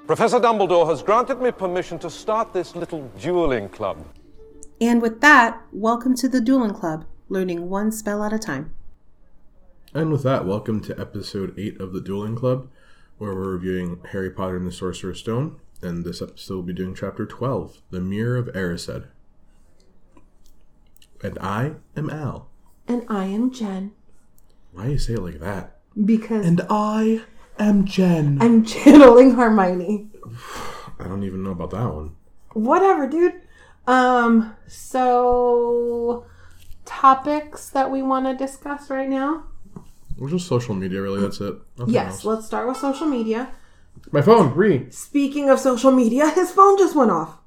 Professor Dumbledore has granted me permission to start this little dueling club. And with that, welcome to the Dueling Club, learning one spell at a time. And with that, welcome to episode 8 of the Dueling Club, where we're reviewing Harry Potter and the Sorcerer's Stone, and this episode will be doing chapter 12, The Mirror of Erised. And I am Al. And I am Jen. Why do you say it like that? Because... And I am Jen. I'm channeling Hermione. I don't even know about that one. Whatever, dude. So... topics that we want to discuss right now? We're just social media, really. That's it. Nothing else. Let's start with social media. My phone, Bree. Speaking of social media, his phone just went off.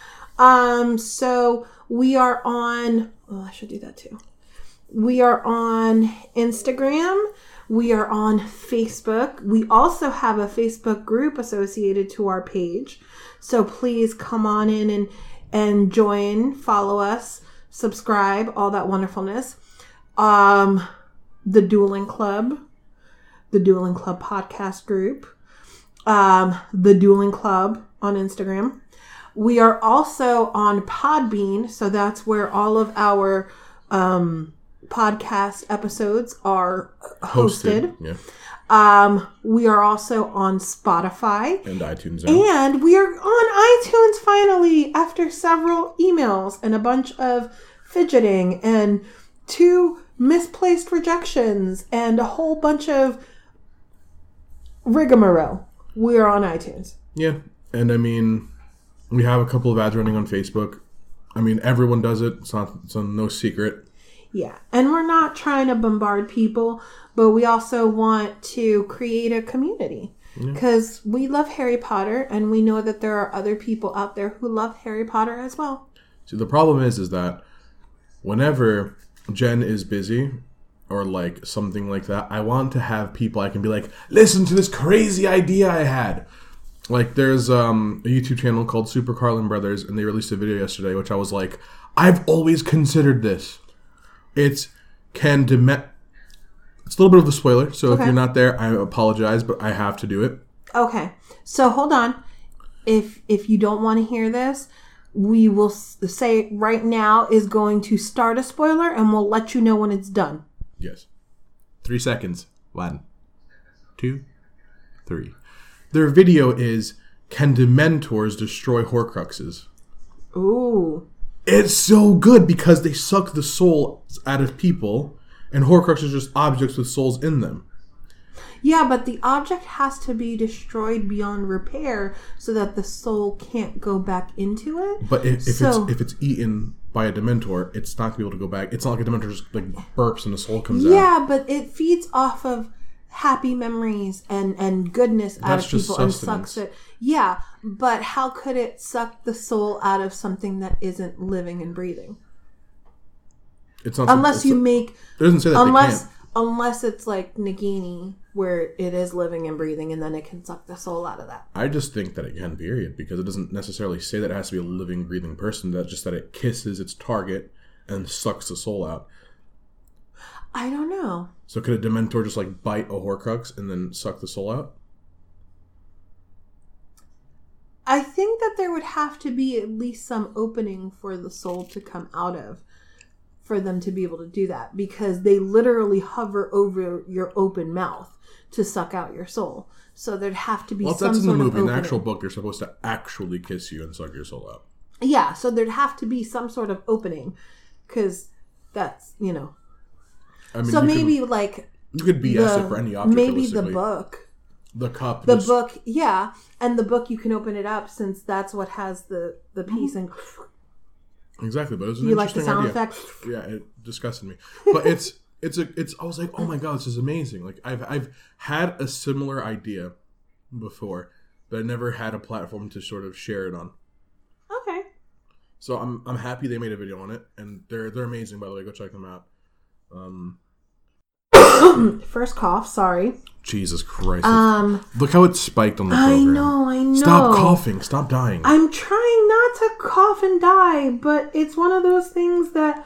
So we are on... Oh, I should do that too. We are on Instagram. We are on Facebook. We also have a Facebook group associated to our page. So please come on in and join, follow us, subscribe, all that wonderfulness. The Dueling Club podcast group, the Dueling Club on Instagram. We are also on Podbean, so that's where all of our podcast episodes are hosted. Yeah. We are also on Spotify And iTunes. And we are on iTunes finally after several emails and a bunch of fidgeting and 2 misplaced rejections and a whole bunch of rigmarole. We are on iTunes. Yeah. And I mean, we have a couple of ads running on Facebook. I mean, everyone does it. It's no secret. Yeah. And we're not trying to bombard people, but we also want to create a community. Because we love Harry Potter, and we know that there are other people out there who love Harry Potter as well. See, the problem is that whenever Jen is busy or like something like that, I want to have people I can be like, listen to this crazy idea I had. Like there's a YouTube channel called Super Carlin Brothers, and they released a video yesterday, which I was like, I've always considered this. It's a little bit of a spoiler, so if you're not there, I apologize, but I have to do it. Okay, so hold on. If you don't want to hear this, we will say right now is going to start a spoiler, and we'll let you know when it's done. Yes. 3 seconds. 1, 2, 3. Their video is, can Dementors destroy Horcruxes? Ooh. It's so good because they suck the soul out of people, and Horcruxes are just objects with souls in them. Yeah, but the object has to be destroyed beyond repair so that the soul can't go back into it. But if it's eaten by a Dementor, it's not going to be able to go back. It's not like a Dementor just like burps and the soul comes out. Yeah, but it feeds off of happy memories and goodness out of people and sucks it. Yeah, but how could it suck the soul out of something that isn't living and breathing? It's not unless you make... It doesn't say that they can't. Unless it's like Nagini, where it is living and breathing, and then it can suck the soul out of that. I just think that it can, period, because it doesn't necessarily say that it has to be a living, breathing person. That's just that it kisses its target and sucks the soul out. I don't know. So could a Dementor just like bite a Horcrux and then suck the soul out? I think that there would have to be at least some opening for the soul to come out of, for them to be able to do that, because they literally hover over your open mouth to suck out your soul. So there'd have to be some sort of opening. Well, that's in the movie. In the actual book, they're supposed to actually kiss you and suck your soul out. Yeah, so there'd have to be some sort of opening, because that's, I mean, so maybe you could BS it for any object. Maybe the book. The cup. The book, yeah. And the book, you can open it up since that's what has the piece and... Exactly, but it was an interesting idea. You like the sound effects? Yeah, it disgusted me. But it's I was like, oh my god, this is amazing. Like I've had a similar idea before, but I never had a platform to sort of share it on. Okay. So I'm happy they made a video on it, and they're amazing, by the way. Go check them out. First cough, sorry. Jesus Christ. Look how it spiked on the program. I know. Stop coughing. Stop dying. I'm trying not to cough and die, but it's one of those things that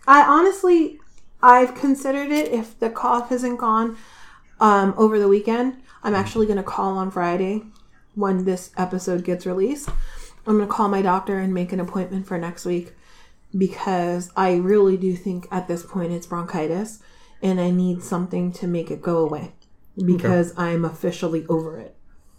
I've considered it. If the cough isn't gone over the weekend, I'm actually going to call on Friday when this episode gets released. I'm going to call my doctor and make an appointment for next week because I really do think at this point it's bronchitis and I need something to make it go away because I'm officially over it.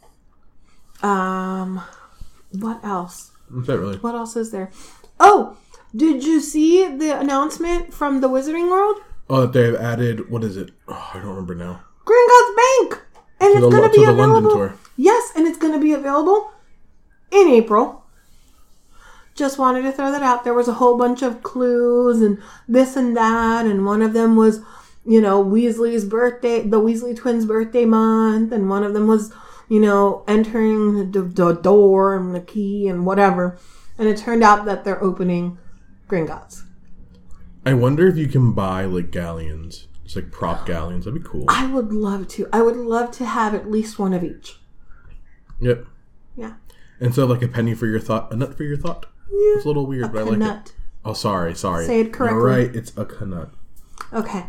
What else? That's it, really. What else is there? Oh, did you see the announcement from the Wizarding World? Oh, that they've added, what is it? Oh, I don't remember now. Gringotts Bank! And To it's going to be the available. London tour. Yes, and it's going to be available in April. Just wanted to throw that out. There was a whole bunch of clues and this and that, and one of them was, you know, Weasley's birthday, the Weasley twins' birthday month, and one of them was, you know, entering the door and the key and whatever. And it turned out that they're opening Gringotts. I wonder if you can buy, like, galleons. It's like prop galleons. That'd be cool. I would love to. I would love to have at least one of each. Yep. Yeah. And so, like, a penny for your thought, a nut for your thought. Yeah. It's a little weird, but I like Nut. it. Oh, sorry. Say it correctly. You're right. It's a canut. Okay.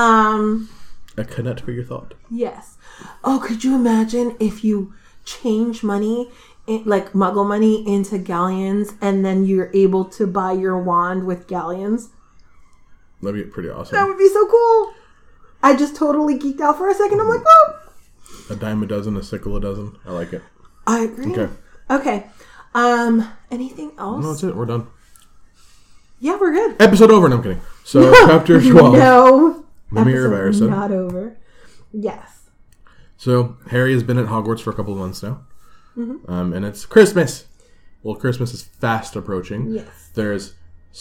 A canut for your thought. Yes. Oh, could you imagine if you change money, like Muggle money, into galleons, and then you're able to buy your wand with galleons? That'd be pretty awesome. That would be so cool. I just totally geeked out for a second. I'm like, oh. A dime a dozen, a sickle a dozen. I like it. I agree. Okay. Anything else? No, that's it. We're done. Yeah, we're good. Episode over. No, I'm kidding. So, chapter 12. No. Mimir Episode Barristan. not over. Yes. So, Harry has been at Hogwarts for a couple of months now. And it's Christmas. Well, Christmas is fast approaching. Yes. There's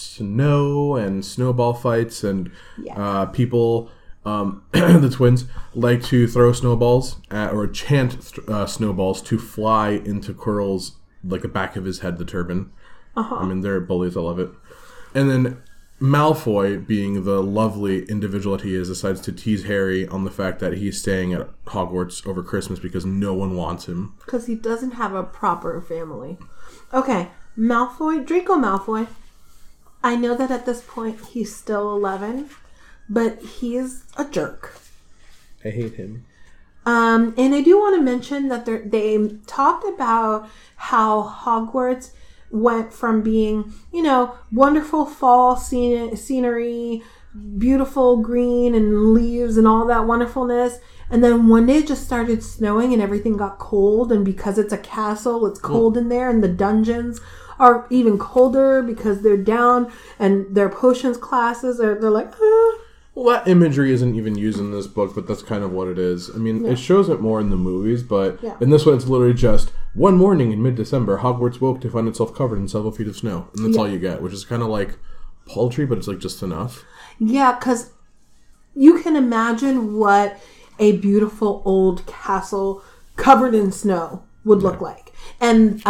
snow and snowball fights and Yes. people, the twins, like to throw snowballs at, or chant snowballs to fly into Quirrell's, like the back of his head, the turban. I mean, they're bullies. I love it. And then Malfoy, being the lovely individual that he is, decides to tease Harry on the fact that he's staying at Hogwarts over Christmas because no one wants him. Because he doesn't have a proper family. Okay. Malfoy, Draco Malfoy. I know that at this point he's still 11, but he's a jerk. I hate him. And I do want to mention that they talked about how Hogwarts went from being, you know, wonderful fall scenery, beautiful green and leaves and all that wonderfulness. And then one day it just started snowing and everything got cold. And because it's a castle, it's cold in there. And the dungeons are even colder because they're down. And their potions classes they're like, Well, that imagery isn't even used in this book, but that's kind of what it is. I mean, it shows it more in the movies, but in this one, it's literally just one morning in mid-December, Hogwarts woke to find itself covered in several feet of snow, and that's all you get, which is kind of like paltry, but it's like just enough. Yeah, because you can imagine what a beautiful old castle covered in snow would look like, and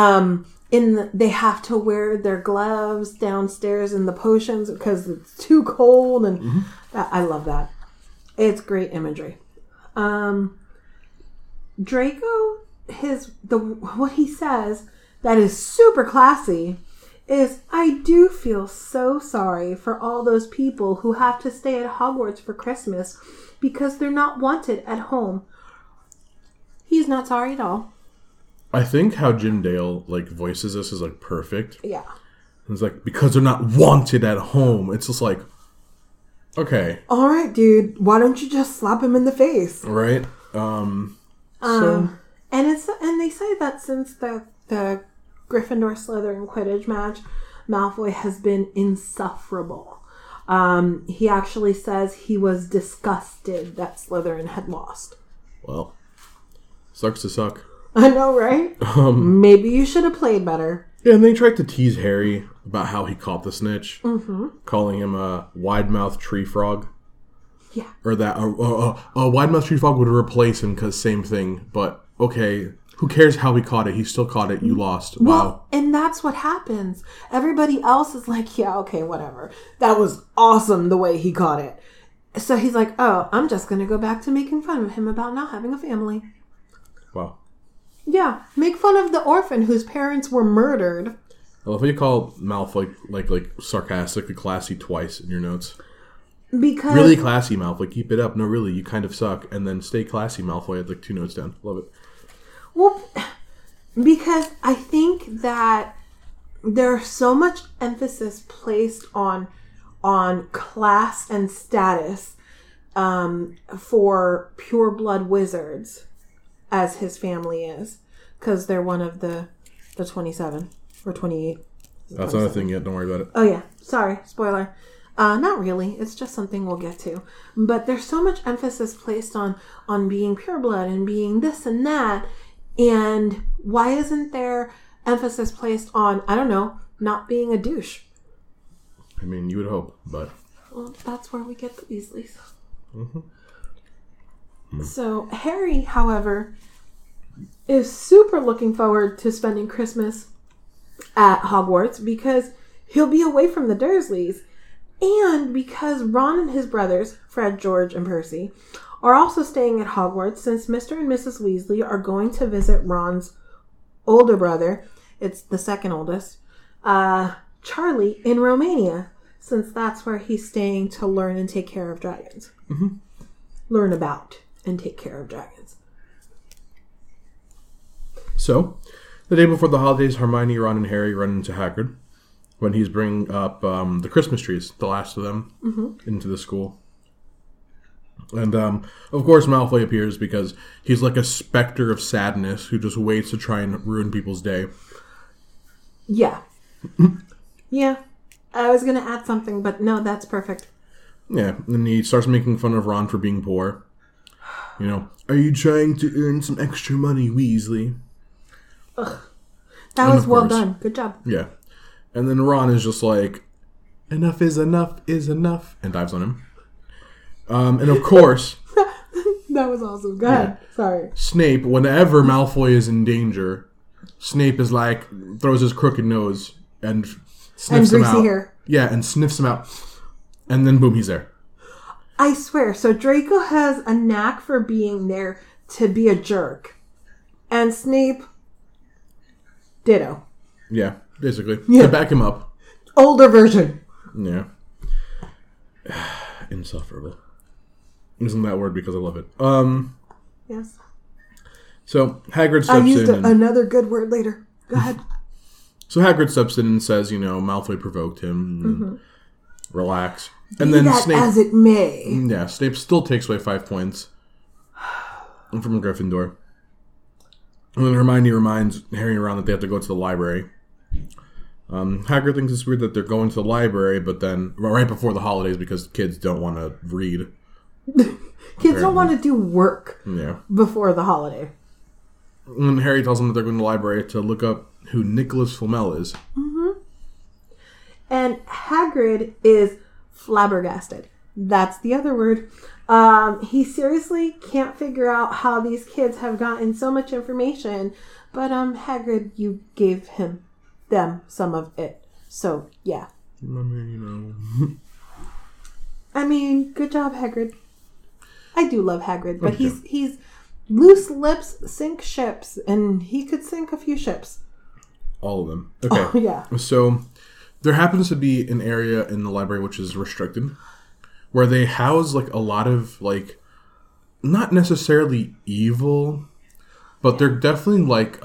they have to wear their gloves downstairs in the potions because it's too cold, and I love that. It's great imagery. Draco, what he says that is super classy is, I do feel so sorry for all those people who have to stay at Hogwarts for Christmas because they're not wanted at home. He's not sorry at all. I think how Jim Dale like voices this is like perfect. Yeah. It's like, because they're not wanted at home. It's just like, okay. All right, dude. Why don't you just slap him in the face? Right? And they say that since the Gryffindor Slytherin Quidditch match, Malfoy has been insufferable. He actually says he was disgusted that Slytherin had lost. Well, sucks to suck. I know, right? Maybe you should have played better. Yeah, and they tried to tease Harry about how he caught the snitch, calling him a wide-mouthed tree frog. Yeah. Or that a wide-mouthed tree frog would replace him because same thing. But, okay, who cares how he caught it? He still caught it. You lost. Wow. Well, and that's what happens. Everybody else is like, yeah, okay, whatever. That was awesome the way he caught it. So he's like, oh, I'm just going to go back to making fun of him about not having a family. Wow. Yeah, make fun of the orphan whose parents were murdered. I love how you call Malfoy like sarcastically classy twice in your notes. Because Really classy, Malfoy. Keep it up. No, really, you kind of suck. And then stay classy, Malfoy. I had like 2 notes down. Love it. Well, Because I think that there's so much emphasis placed on class and status for pureblood wizards, as his family is, because they're one of the 27 or 28. That's not a thing yet. Don't worry about it. Oh yeah, sorry, spoiler. Not really. It's just something we'll get to. But there's so much emphasis placed on being pureblood and being this and that. And why isn't there emphasis placed on, I don't know, not being a douche? I mean, you would hope, but... Well, that's where we get the Weasleys. So Harry, however, is super looking forward to spending Christmas at Hogwarts because he'll be away from the Dursleys. And because Ron and his brothers, Fred, George, and Percy, are also staying at Hogwarts since Mr. and Mrs. Weasley are going to visit Ron's older brother, it's the second oldest, Charlie, in Romania, since that's where he's staying to learn and take care of dragons. Learn about and take care of dragons. So, the day before the holidays, Hermione, Ron, and Harry run into Hagrid when he's bringing up the Christmas trees, the last of them, into the school. And, of course, Malfoy appears because he's like a specter of sadness who just waits to try and ruin people's day. Yeah. Yeah. I was going to add something, but no, that's perfect. Yeah, and he starts making fun of Ron for being poor. You know, are you trying to earn some extra money, Weasley? Ugh. That was well done. Good job. Yeah. And then Ron is just like, enough is enough is enough, and dives on him. And of course... That was awesome. Go ahead. Sorry. Snape, whenever Malfoy is in danger, Snape is like, throws his crooked nose and sniffs him out. Hair. Yeah, and sniffs him out. And then boom, he's there. I swear. So Draco has a knack for being there to be a jerk. And Snape... ditto. Yeah, basically. Yeah. To back him up. Older version. Yeah. Insufferable. I'm using that word because I love it. Yes. So Hagrid steps in. I used another good word later. Go ahead. So Hagrid steps in and says, you know, Malfoy provoked him. Relax. And Be then that Snape, as it may. Yeah, Snape still takes away 5 points from Gryffindor. And then Hermione reminds Harry and Ron that they have to go to the library. Hagrid thinks it's weird that they're going to the library, but then right before the holidays because kids don't want to read. Kids don't want to do work Yeah. before the holiday. And Harry tells them that they're going to the library to look up who Nicholas Flamel is. And Hagrid is flabbergasted. That's the other word. He seriously can't figure out how these kids have gotten so much information. But Hagrid, you gave them some of it. So, yeah. I mean, you know. I mean, good job, Hagrid. I do love Hagrid, but he's loose lips sink ships, and he could sink a few ships. All of them. Okay. Oh, yeah. So there happens to be an area in the library which is restricted, where they house like a lot of like, not necessarily evil, but they're definitely like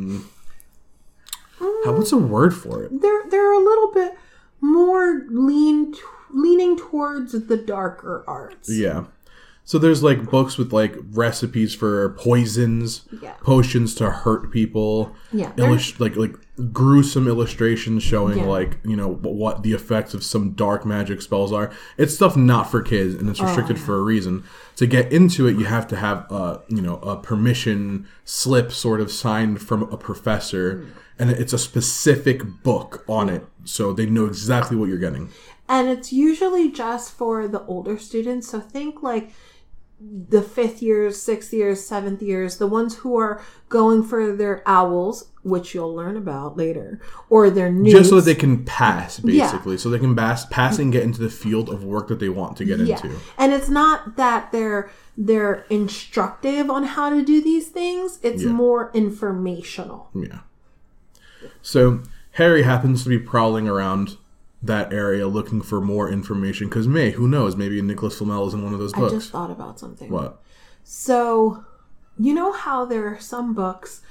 what's a word for it? They're a little bit more leaning towards the darker arts. Yeah. So there's like books with like recipes for poisons, potions to hurt people, like gruesome illustrations showing like, you know, what the effects of some dark magic spells are. It's stuff not for kids, and it's restricted for a reason. To get into it, you have to have a permission slip sort of signed from a professor, and it's a specific book on it, so they know exactly what you're getting. And it's usually just for the older students, so think like the 5th years, 6th years, 7th years, the ones who are going for their owls, which you'll learn about later, or their newts. Just so that they can pass, basically. Yeah. So they can pass and get into the field of work that they want to get into. And it's not that they're instructive on how to do these things. It's more informational. Yeah. So Harry happens to be prowling around that area looking for more information because who knows, maybe Nicholas Flamel is in one of those books. I just thought about something. What? So you know how there are some books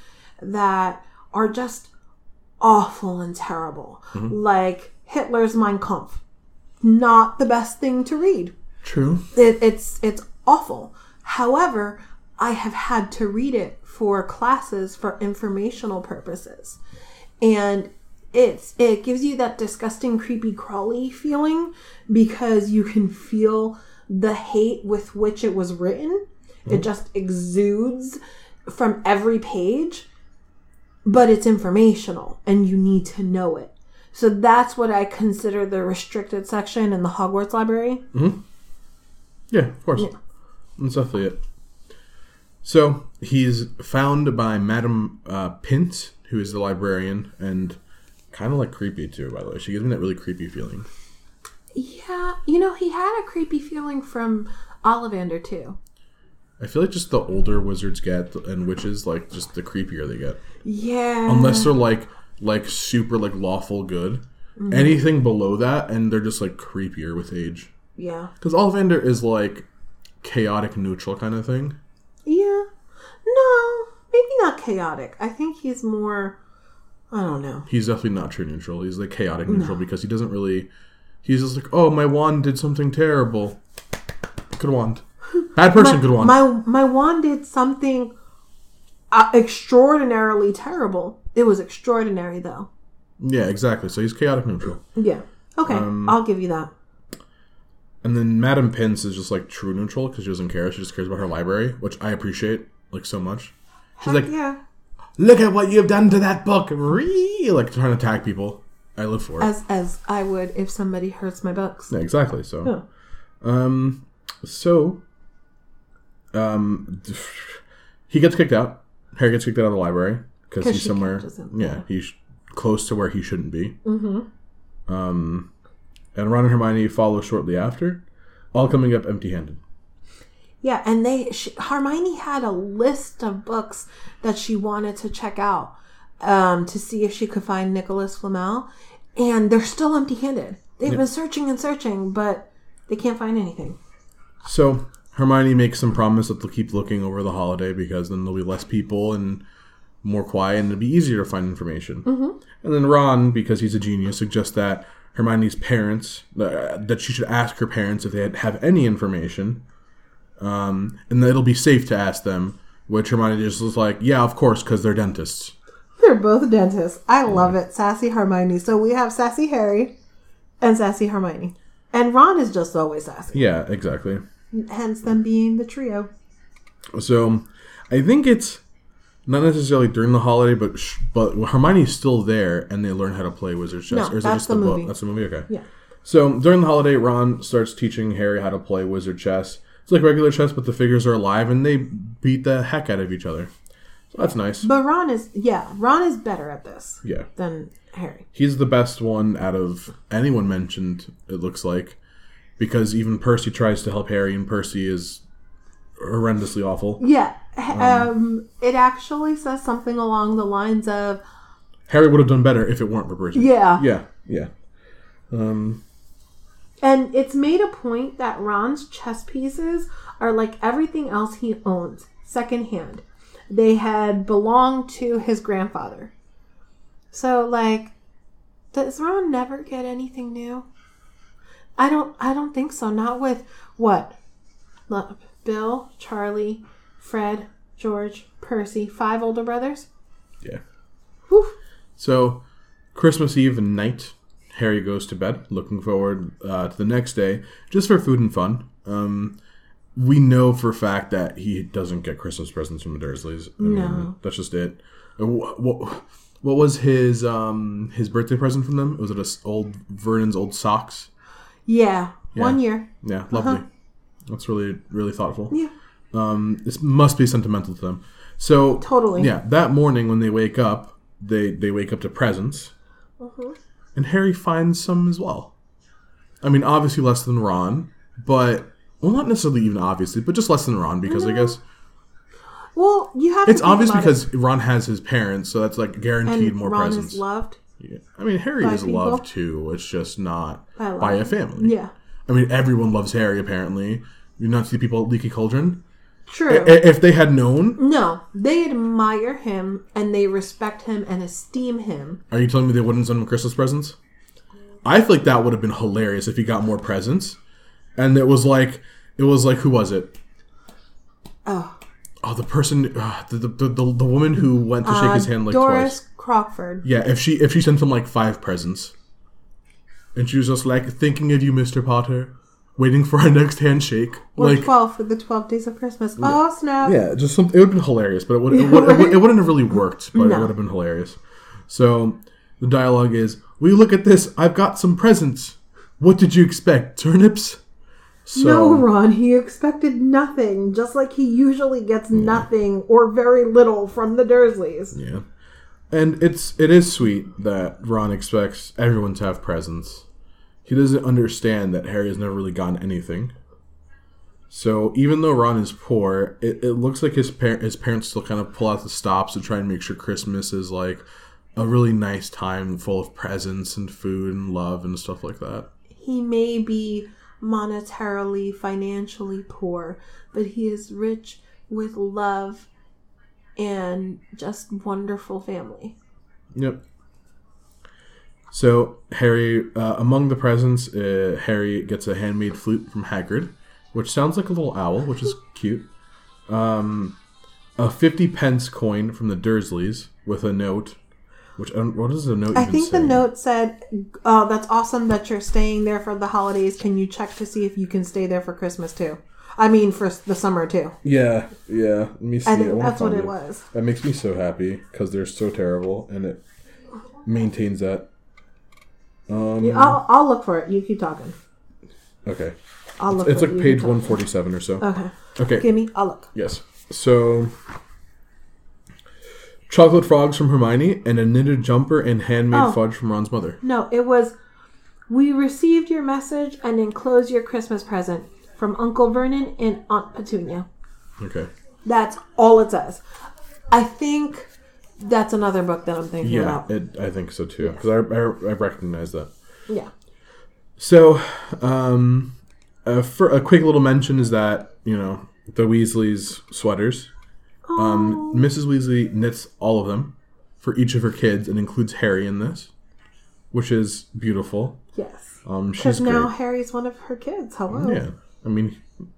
that are just awful and terrible. Like Hitler's Mein Kampf. Not the best thing to read. True. It's awful. However, I have had to read it for classes for informational purposes. And it gives you that disgusting, creepy, crawly feeling because you can feel the hate with which it was written. It just exudes from every page, but it's informational and you need to know it. So that's what I consider the restricted section in the Hogwarts library. Yeah, of course. Yeah. That's definitely it. So he's found by Madame Pint, who is the librarian, and kind of like creepy too, by the way. She gives me that really creepy feeling. Yeah, he had a creepy feeling from Ollivander too. I feel like just the older wizards get and witches, like just the creepier they get. Yeah. Unless they're like super like lawful good. Anything below that, and they're just like creepier with age. Yeah. Because Ollivander is like chaotic neutral kind of thing. Yeah. No, maybe not chaotic. I think he's more, I don't know. He's definitely not true neutral. He's like chaotic neutral because he doesn't really. He's just like, oh, my wand did something terrible. Good wand. Bad person, good wand. My wand did something extraordinarily terrible. It was extraordinary, though. Yeah, exactly. So he's chaotic neutral. Yeah. Okay, I'll give you that. And then Madame Pince is just like true neutral because she doesn't care. She just cares about her library, which I appreciate like so much. She's like, yeah. Look at what you've done to that book. Like trying to attack people. I live for it. As I would if somebody hurts my books. Yeah, exactly. So, he gets kicked out. Harry gets kicked out of the library because he's somewhere. He's close to where he shouldn't be. And Ron and Hermione follow shortly after, all coming up empty-handed. Yeah, and Hermione had a list of books that she wanted to check out to see if she could find Nicholas Flamel, and they're still empty-handed. They've been searching and searching, but they can't find anything. So Hermione makes some promise that they'll keep looking over the holiday because then there'll be less people and more quiet, and it'll be easier to find information. And then Ron, because he's a genius, suggests that Hermione's parents, that she should ask her parents if they have any information, and that it'll be safe to ask them, which Hermione just was like, yeah, of course, because they're dentists. They're both dentists. I love it. Sassy Hermione. So we have Sassy Harry and Sassy Hermione. And Ron is just always sassy. Yeah, exactly. Hence them being the trio. So I think it's not necessarily during the holiday, but Hermione's still there, and they learn how to play Wizard's Chess. No, or is that's it just the movie. book? That's the movie? Okay. Yeah. So during the holiday, Ron starts teaching Harry how to play Wizard Chess. It's like regular chess, but the figures are alive, and they beat the heck out of each other. So that's nice. But Ron is better at this than Harry. He's the best one out of anyone mentioned, it looks like, because even Percy tries to help Harry, and Percy is horrendously awful. Yeah. It actually says something along the lines of Harry would have done better if it weren't for Percy. Yeah. Yeah. And it's made a point that Ron's chess pieces are like everything else he owns, secondhand. They had belonged to his grandfather. So, like, does Ron never get anything new? I don't think so. Not with what? Bill, Charlie, Fred, George, Percy, 5 older brothers? Yeah. Whew. So, Christmas Eve night, Harry goes to bed, looking forward to the next day, just for food and fun. We know for a fact that he doesn't get Christmas presents from the Dursleys. I mean, that's just it. What was his birthday present from them? Was it Vernon's old socks? Yeah. 1 year. Yeah, lovely. That's really, really thoughtful. Yeah. This must be sentimental to them. So Totally. Yeah, that morning when they wake up, they wake up to presents. And Harry finds some as well. I mean, obviously less than Ron, but not necessarily even obviously, but just less than Ron because I guess. Well, you have. It's obvious because Ron has his parents, so that's like guaranteed and more Ron presents. Is loved. Yeah. I mean, Harry is people. loved too. It's just not by a family. Yeah. I mean, everyone loves Harry. Apparently, you not see people at Leaky Cauldron. True. If they had known. No, they admire him and they respect him and esteem him. Are you telling me they wouldn't send him Christmas presents? I feel like that would have been hilarious if he got more presents. And it was like, who was it? Oh, the person, the woman who went to shake his hand like Doris twice. Crockford. Yeah, if she sent him like 5 presents, and she was just like, thinking of you, Mr. Potter, waiting for our next handshake. Or like 12 for the 12 days of Christmas. Oh, snap. Yeah, just something. It would have been hilarious, but it wouldn't have really worked. But No. it would have been hilarious. So the dialogue is, "Will you look at this? I've got some presents. What did you expect? Turnips?" So, No, Ron, he expected nothing, just like he usually gets nothing or very little from the Dursleys. Yeah, and it is sweet that Ron expects everyone to have presents. He doesn't understand that Harry has never really gotten anything. So even though Ron is poor, it looks like his parents still kind of pull out the stops to try and make sure Christmas is like a really nice time full of presents and food and love and stuff like that. He may be monetarily, financially poor, but he is rich with love and just wonderful family. Yep. So Harry, among the presents, Harry gets a handmade flute from Hagrid, which sounds like a little owl, which is cute. A 50 pence coin from the Dursleys with a note. Which what does the note? I even think say? the note said, "Oh, that's awesome that you're staying there for the holidays. Can you check to see if you can stay there for Christmas too? I mean, for the summer too." Yeah. Let me see. I think wanna that's what find it was. That makes me so happy because they're so terrible, and it maintains that. Yeah, I'll look for it. You keep talking. Okay. I'll look. It's for like it. You page keep talking. 147 or so. Okay. Okay. Give me. I'll look. Yes. So, chocolate frogs from Hermione and a knitted jumper and handmade fudge from Ron's mother. No, it was. We received your message and enclosed your Christmas present from Uncle Vernon and Aunt Petunia. Okay. That's all it says. I think that's another book that I'm thinking Yeah, about. I think so too because I recognize that. Yeah. So, for a quick little mention is that the Weasleys' sweaters. Mrs. Weasley knits all of them for each of her kids and includes Harry in this, which is beautiful. Yes. She's Because now great. Harry's one of her kids. Hello. Yeah, I mean,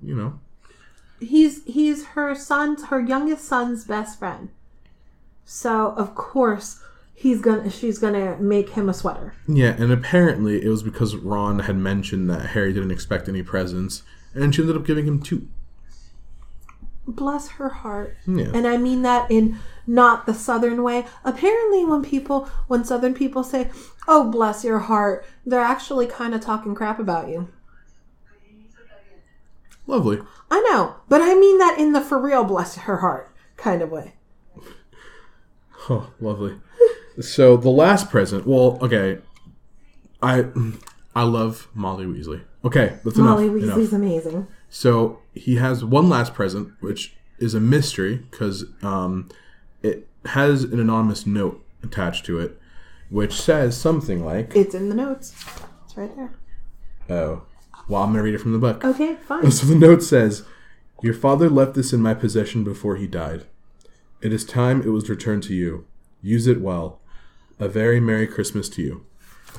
He's her youngest son's best friend. So of course she's gonna make him a sweater. Yeah, and apparently it was because Ron had mentioned that Harry didn't expect any presents, and she ended up giving him 2. Bless her heart. Yeah. And I mean that in not the Southern way. Apparently when Southern people say, "Oh, bless your heart," they're actually kind of talking crap about you. Lovely. I know, but I mean that in the for real bless her heart kind of way. Oh, lovely. So the last present. Well, okay. I love Molly Weasley. Okay, that's Molly enough. Weasley's amazing. So he has one last present, which is a mystery because it has an anonymous note attached to it, which says something like, It's in the notes. It's right there. "Oh, well, I'm gonna read it from the book." Okay, fine. So the note says, "Your father left this in my possession before he died. It is time it was returned to you. Use it well. A very Merry Christmas to you."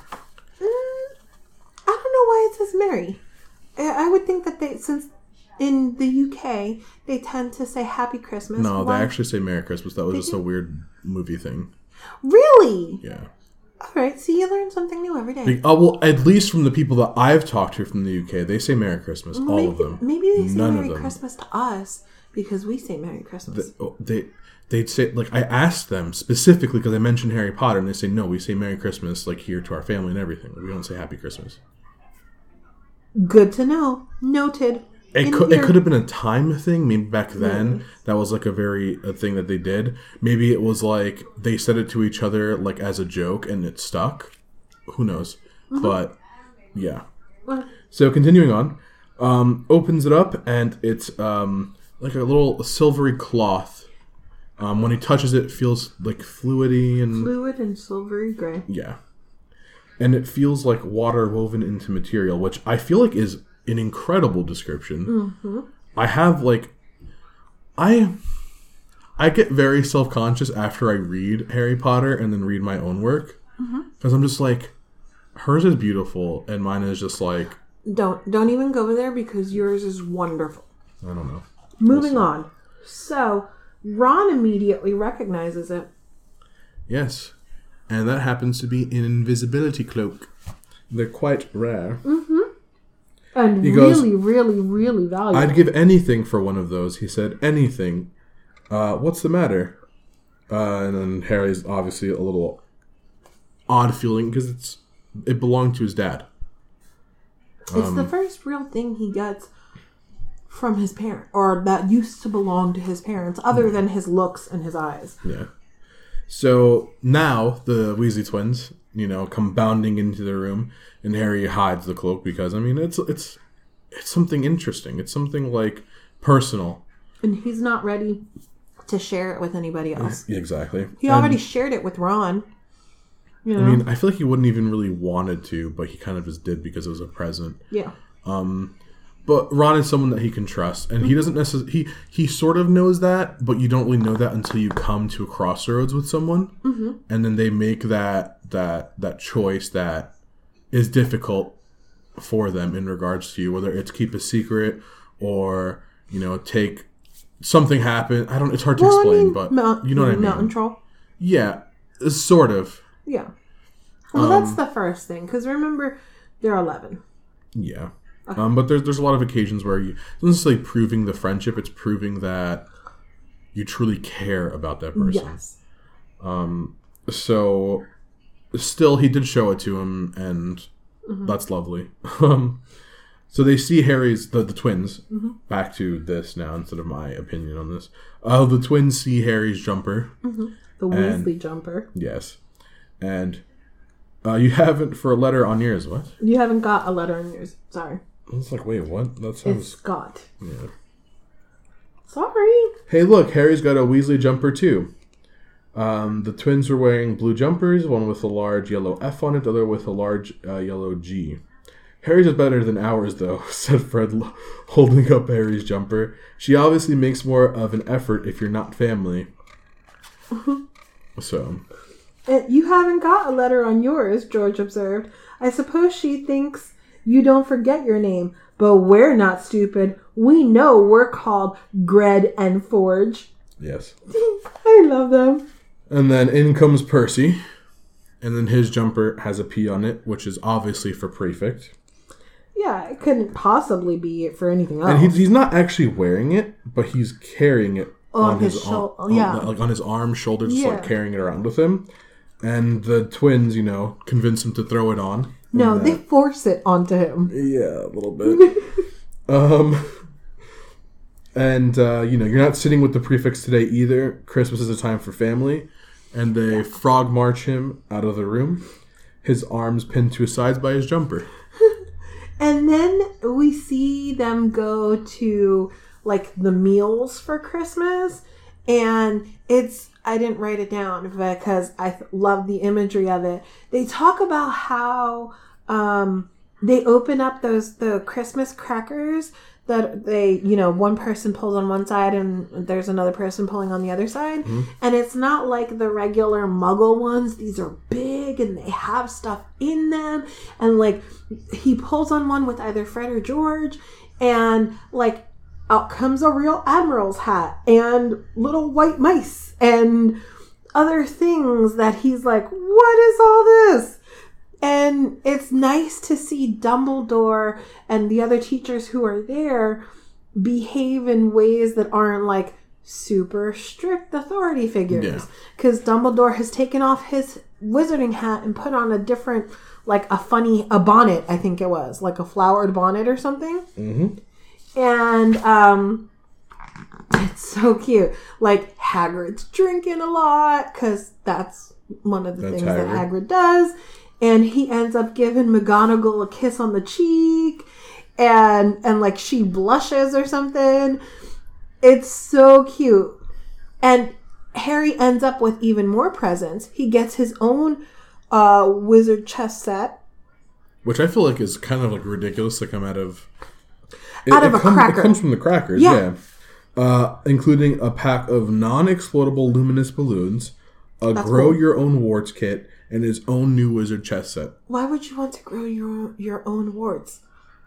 I don't know why it says Merry. I would think that since in the UK they tend to say Happy Christmas. No, Why- they actually say Merry Christmas. That was just a weird movie thing. Really? Yeah. All right. See, you learn something new every day. Well, at least from the people that I've talked to from the UK, they say Merry Christmas. All of them. Maybe they say None Merry of them. Christmas to us because we say Merry Christmas. They'd say, like, I asked them specifically because I mentioned Harry Potter, and they say, no, we say Merry Christmas, like, here to our family and everything. We don't say Happy Christmas. Good to know. Noted. It could have been a time thing. Maybe back then that was like a thing that they did. Maybe it was like they said it to each other like as a joke and it stuck. Who knows? Mm-hmm. But yeah. So continuing on, opens it up and it's like a little silvery cloth. When he touches it, it feels like fluidy and Fluid and silvery gray. yeah. And it feels like water woven into material, which I feel like is an incredible description. Mm-hmm. I have like I get very self-conscious after I read Harry Potter and then read my own work. Because I'm just like, hers is beautiful and mine is just like... Don't even go there because yours is wonderful. I don't know. Moving on. So, Ron immediately recognizes it. Yes. And that happens to be an invisibility cloak. They're quite rare. And He really, goes, really, really valuable. I'd give anything for one of those. He said, anything. What's the matter? And then Harry's obviously a little odd feeling because it belonged to his dad. It's the first real thing he gets from his parent, or that used to belong to his parents, other than his looks and his eyes. Yeah. So now the Weasley twins, come bounding into the room, and Harry hides the cloak because it's something interesting. It's something like personal, and he's not ready to share it with anybody else. Yeah, exactly. He already shared it with Ron. I feel like he wouldn't even really wanted to, but he kind of just did because it was a present. Yeah. But Ron is someone that he can trust, and he doesn't necessarily... He sort of knows that, but you don't really know that until you come to a crossroads with someone, and then they make that choice that is difficult for them in regards to you, whether it's keep a secret or, take... Something happen. It's hard to explain, but you know what I mean. Mountain Troll? Yeah, sort of. Yeah. Well, that's the first thing, because remember, they're 11. Yeah. Okay. But there's a lot of occasions where you... It's not necessarily proving the friendship, it's proving that you truly care about that person. Yes. So, still, he did show it to him, and that's lovely. So they see Harry's... The twins. Back to this now, instead of my opinion on this. The twins see Harry's jumper. The Weasley jumper. Yes. And you haven't for a letter on yours, what? You haven't got a letter on yours. Sorry. It's like, wait, what? That sounds... It's got. Yeah. Sorry. Hey, look, Harry's got a Weasley jumper, too. The twins were wearing blue jumpers, one with a large yellow F on it, the other with a large yellow G. Harry's is better than ours, though, said Fred, holding up Harry's jumper. She obviously makes more of an effort if you're not family. So... You haven't got a letter on yours, George observed. I suppose she thinks you don't forget your name, but we're not stupid. We know we're called Gred and Forge. Yes. I love them. And then in comes Percy, and then his jumper has a P on it, which is obviously for prefect. Yeah, it couldn't possibly be for anything else. And he's not actually wearing it, but he's carrying it on his shoulder. Yeah. Like on his arm, shoulder, just like carrying it around with him. And the twins, convince him to throw it on. No, they force it onto him. Yeah, a little bit. You're not sitting with the prefects today either. Christmas is a time for family. And they frog march him out of the room. His arms pinned to his sides by his jumper. And then we see them go to, the meals for Christmas. And I didn't write it down because I love the imagery of it. They talk about how they open up the Christmas crackers that they, one person pulls on one side and there's another person pulling on the other side. And it's not like the regular Muggle ones. These are big and they have stuff in them. And he pulls on one with either Fred or George, and out comes a real admiral's hat and little white mice and other things that he's like, what is all this? And it's nice to see Dumbledore and the other teachers who are there behave in ways that aren't super strict authority figures. Because Dumbledore has taken off his wizarding hat and put on a different, a bonnet, I think it was, a flowered bonnet or something. And it's so cute. Hagrid's drinking a lot because that's one of the things that Hagrid does. And he ends up giving McGonagall a kiss on the cheek, and she blushes or something. It's so cute. And Harry ends up with even more presents. He gets his own wizard chess set, which I feel like is kind of ridiculous to come out of. A cracker. It comes from the crackers, yeah. including a pack of non-explodable luminous balloons, a That's grow cool. your own warts kit, and his own new wizard chess set. Why would you want to grow your own warts?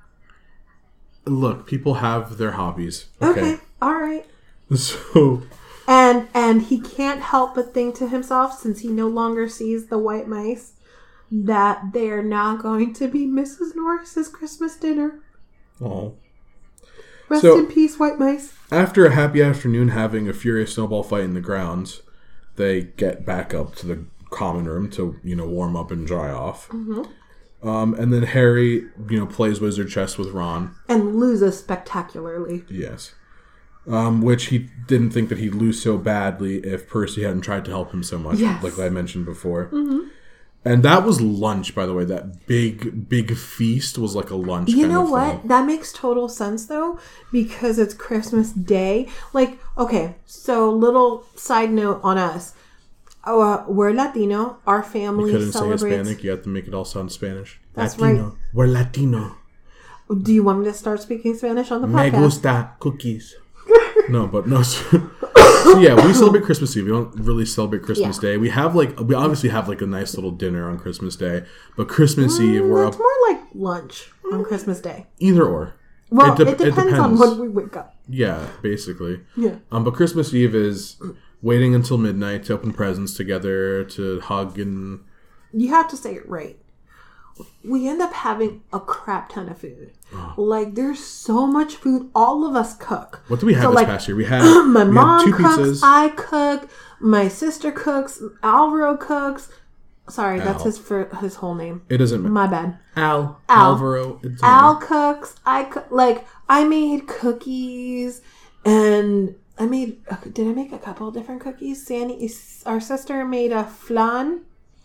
Look, people have their hobbies. Okay. All right. So, And he can't help but think to himself, since he no longer sees the white mice, that they are now going to be Mrs. Norris's Christmas dinner. oh. Rest So- in peace, white mice. After a happy afternoon having a furious snowball fight in the grounds, they get back up to the common room to, warm up and dry off. Mm-hmm. And then Harry, plays wizard chess with Ron. And loses spectacularly. Yes. Which he didn't think that he'd lose so badly if Percy hadn't tried to help him so much, Yes. like I mentioned before. Mm-hmm. And that was lunch, by the way. That big feast was like a lunch. You kind know of what? thing. That makes total sense, though, because it's Christmas Day. Like, okay, so little side note on us. We're Latino. Our You family couldn't say celebrates... Hispanic. You have to make it all sound Spanish. That's Latino. right. We're Latino. Do you want me to start speaking Spanish on the Me podcast? gusta cookies. No. So yeah, we celebrate Christmas Eve. We don't really celebrate Christmas Day. We obviously have like a nice little dinner on Christmas Day, but Christmas Eve we're It's up more like lunch on Christmas Day. either or. Well, It it depends. depends on when we wake up. Yeah, basically. Yeah. But Christmas Eve is waiting until midnight to open presents together, to hug and You have to say it right. We end up having a crap ton of food. Like, there's so much food. All of us cook. what do we have So, this like, past year? We had My we mom had two cooks, pizzas. I cook, my sister cooks, Alvaro cooks. Sorry, that's his whole name. It doesn't matter. My bad. Alvaro. It doesn't Al matter. cooks. I made cookies, and did I make a couple of different cookies? Our sister made a flan.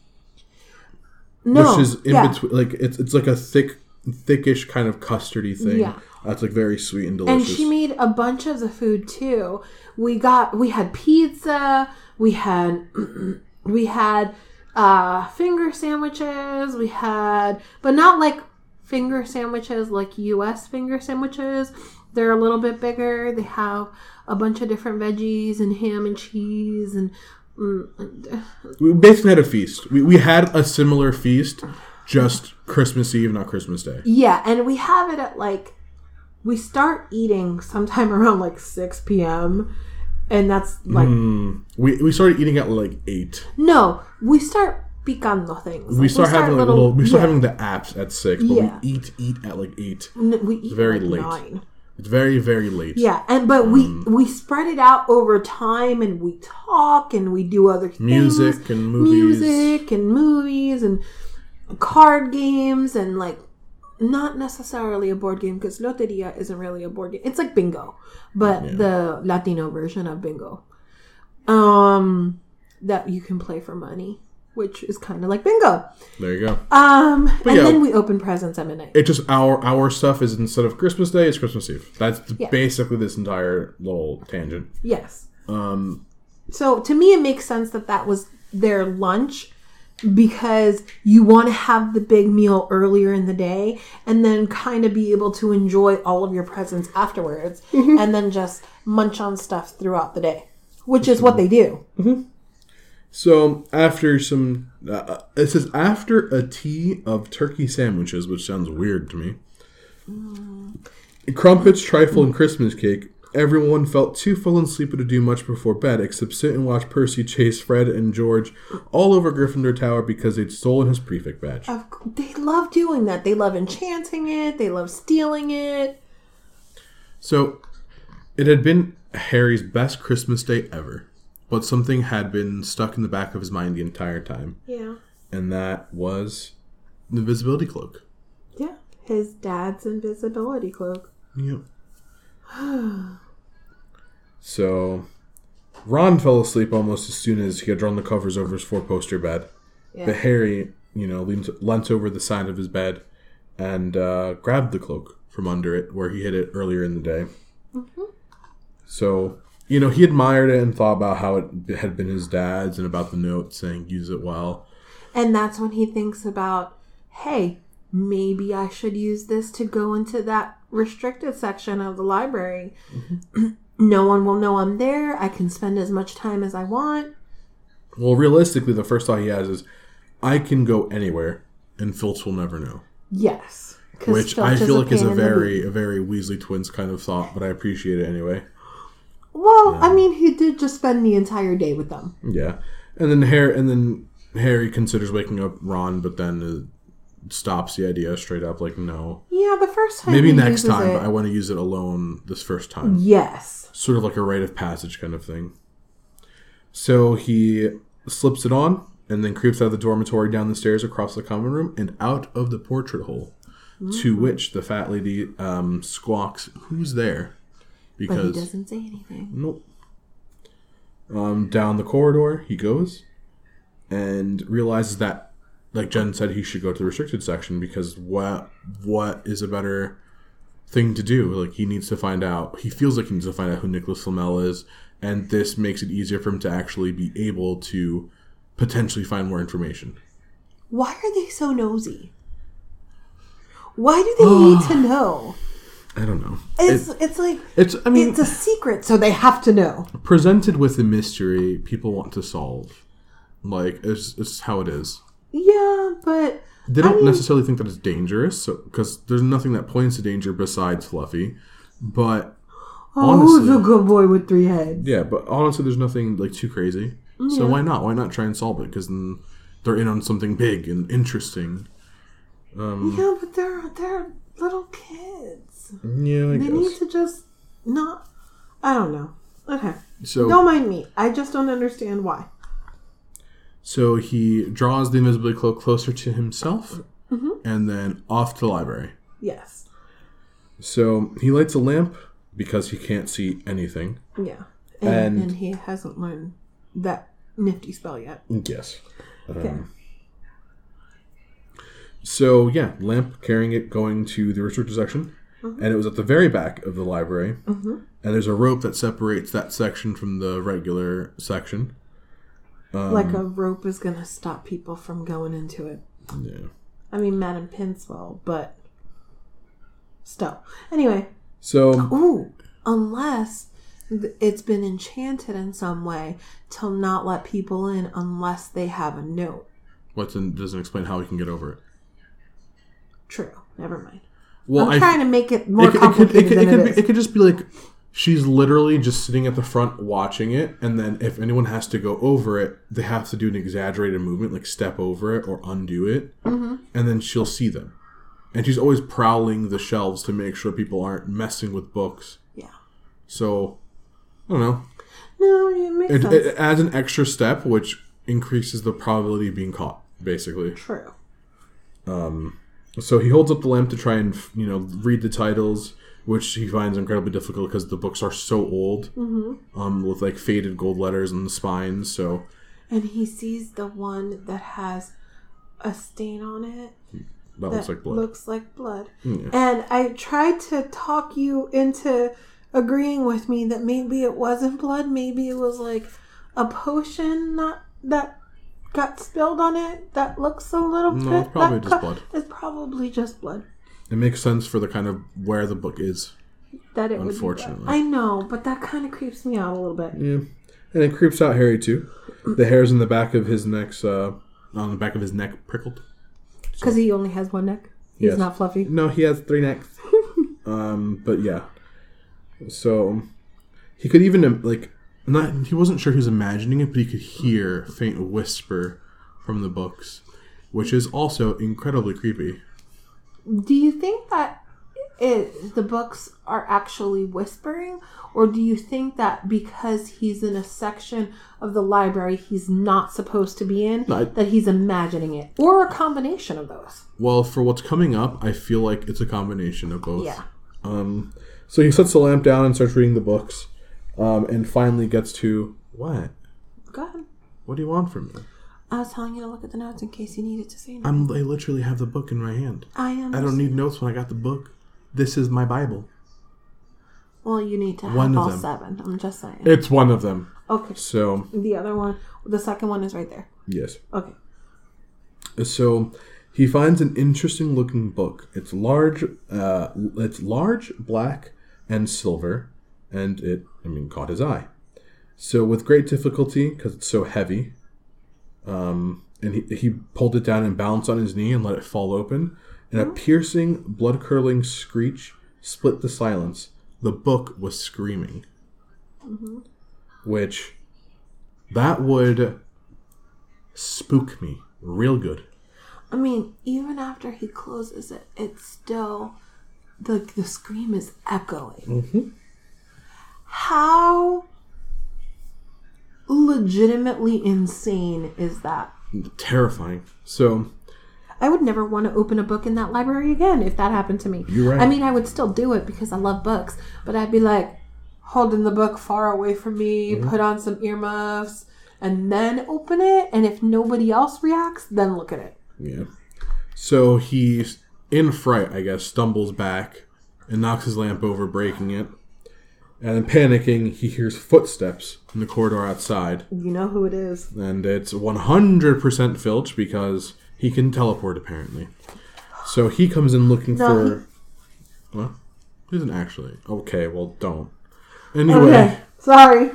No, Which is in yeah. between, like it's like a thickish kind of custardy thing. Yeah. That's like very sweet and And delicious. she made a bunch of the food too. We had pizza. We had finger sandwiches. But not like finger sandwiches like U.S. finger sandwiches. They're a little bit bigger. They have a bunch of different veggies and ham and cheese and. We basically had a feast. We had a similar feast, just Christmas Eve, not Christmas Day. Yeah, and we have it at we start eating sometime around 6 p.m. And that's We started eating at 8. no, we start picando things. We start having having the apps at 6, but Yeah. we eat at 8. We eat very at late. 9. It's very, very late. Yeah, but we spread it out over time, and we talk, and we do other things. Music and movies. and card games, and not necessarily a board game, because Loteria isn't really a board game. It's like bingo, but the Latino version of bingo. That you can play for money, which is kind of like bingo. There you go. Then we open presents at midnight. It just our stuff is, instead of Christmas Day, it's Christmas Eve. That's basically this entire little tangent. Yes. So to me, it makes sense that was their lunch, because you want to have the big meal earlier in the day and then kind of be able to enjoy all of your presents afterwards, and then just munch on stuff throughout the day, which is what they do. So after some, it says after a tea of turkey sandwiches, which sounds weird to me. Crumpets, trifle, and Christmas cake. Everyone felt too full and sleepy to do much before bed, except sit and watch Percy chase Fred and George all over Gryffindor Tower because they'd stolen his prefect badge. They love doing that. They love enchanting it. They love stealing it. So it had been Harry's best Christmas day ever, but something had been stuck in the back of his mind the entire time. Yeah. And that was the invisibility cloak. Yeah. His dad's invisibility cloak. Yep. So Ron fell asleep almost as soon as he had drawn the covers over his 4-poster bed. Yeah. But Harry, leant over the side of his bed and grabbed the cloak from under it where he hid it earlier in the day. Mm-hmm. So, he admired it and thought about how it had been his dad's and about the note saying, use it well. And that's when he thinks about, hey, maybe I should use this to go into that restricted section of the library. Mm-hmm. no one will know I'm there. I can spend as much time as I want. Well, realistically, the first thought he has is, I can go anywhere, and Filch will never know. Yes. Which I feel like is a very Weasley Twins kind of thought, but I appreciate it anyway. Well, I mean, he did just spend the entire day with them. Yeah. And then Harry considers waking up Ron, but then stops the idea straight up, like, no. Yeah, the first time Maybe next time, but I want to use it alone this first time. Yes. Sort of like a rite of passage kind of thing. So he slips it on, and then creeps out of the dormitory, down the stairs, across the common room, and out of the portrait hole. Mm-hmm. To which the fat lady squawks, "Who's there?" Because but he doesn't say anything. Nope. Down the corridor he goes, and realizes that, like Jen said, he should go to the restricted section, because what is a better thing to do? Like, he needs to find out. He feels like he needs to find out who Nicholas Flamel is, and this makes it easier for him to actually be able to potentially find more information. Why are they so nosy? Why do they need to know? I don't know. It's a secret, so they have to know. Presented with a mystery, people want to solve. Like, it's how it is. Yeah, but they don't necessarily think that it's dangerous, because there's nothing that points to danger besides Fluffy. But honestly, who's a good boy with 3 heads? Yeah, but honestly, there's nothing like too crazy. Yeah. So why not? Why not try and solve it? Because then they're in on something big and interesting. Yeah, but they're little kids. Yeah, I guess. They need to just not... I don't know. Okay. So, don't mind me. I just don't understand why. So he draws the invisibility cloak closer to himself, and then off to the library. Yes. So he lights a lamp because he can't see anything. Yeah. And he hasn't learned that nifty spell yet. Yes. Okay. So, yeah, lamp, carrying it, going to the restricted section. And it was at the very back of the library. And there's a rope that separates that section from the regular section. Like a rope is going to stop people from going into it. Yeah. I mean, Madame Pince will, but still. Anyway. So. Unless it's been enchanted in some way to not let people in unless they have a note. Doesn't explain how we can get over it. True. Never mind. Well, I'm trying to make it more complicated than it is. It could just be like she's literally just sitting at the front watching it, and then if anyone has to go over it, they have to do an exaggerated movement, like step over it or undo it, and then she'll see them. And she's always prowling the shelves to make sure people aren't messing with books. Yeah. So, I don't know. No, it makes sense. It adds an extra step, which increases the probability of being caught, basically. True. So he holds up the lamp to try and, read the titles, which he finds incredibly difficult because the books are so old, with like faded gold letters on the spines. So, and he sees the one that has a stain on it that looks like blood. Yeah. And I tried to talk you into agreeing with me that maybe it wasn't blood. Maybe it was like a potion that got spilled on it that looks a little bit... No, it's probably just blood. It's probably just blood. It makes sense for the kind of where the book is. That it unfortunately. Would be blood. I know, but that kind of creeps me out a little bit. Yeah. And it creeps out Harry too. The hairs in the back of his neck, on the back of his neck prickled. Because he only has one neck? He's not Fluffy? No, he has 3 necks. But yeah. So, he could even, he wasn't sure he was imagining it, but he could hear a faint whisper from the books, which is also incredibly creepy. Do you think that the books are actually whispering, or do you think that because he's in a section of the library he's not supposed to be in, that he's imagining it, or a combination of those? Well, for what's coming up, I feel like it's a combination of both. Yeah. So he sets the lamp down and starts reading the books. And finally gets to... What? Go ahead. What do you want from me? I was telling you to look at the notes in case you needed to say anything. I literally have the book in my hand. I understand. I don't need notes when I got the book. This is my Bible. Well, you need to have all 7. I'm just saying. It's one of them. Okay. So... The other one... The second one is right there. Yes. Okay. So... He finds an interesting looking book. It's large, black, and silver, and it, caught his eye. So with great difficulty, because it's so heavy, and he pulled it down and balanced on his knee and let it fall open, and a piercing, blood-curdling screech split the silence. The book was screaming. Which, that would spook me real good. I mean, even after he closes it, it's still, the scream is echoing. How legitimately insane is that? Terrifying. So, I would never want to open a book in that library again if that happened to me. You're right. I mean, I would still do it because I love books, but I'd be like holding the book far away from me, put on some earmuffs, and then open it. And if nobody else reacts, then look at it. yeah. So he's in fright, I guess, stumbles back and knocks his lamp over, breaking it. And then panicking, he hears footsteps in the corridor outside. You know who it is. And it's 100% Filch because he can teleport, apparently. So he comes in looking for... What? He doesn't actually. Okay, well, don't. Anyway. Okay, sorry.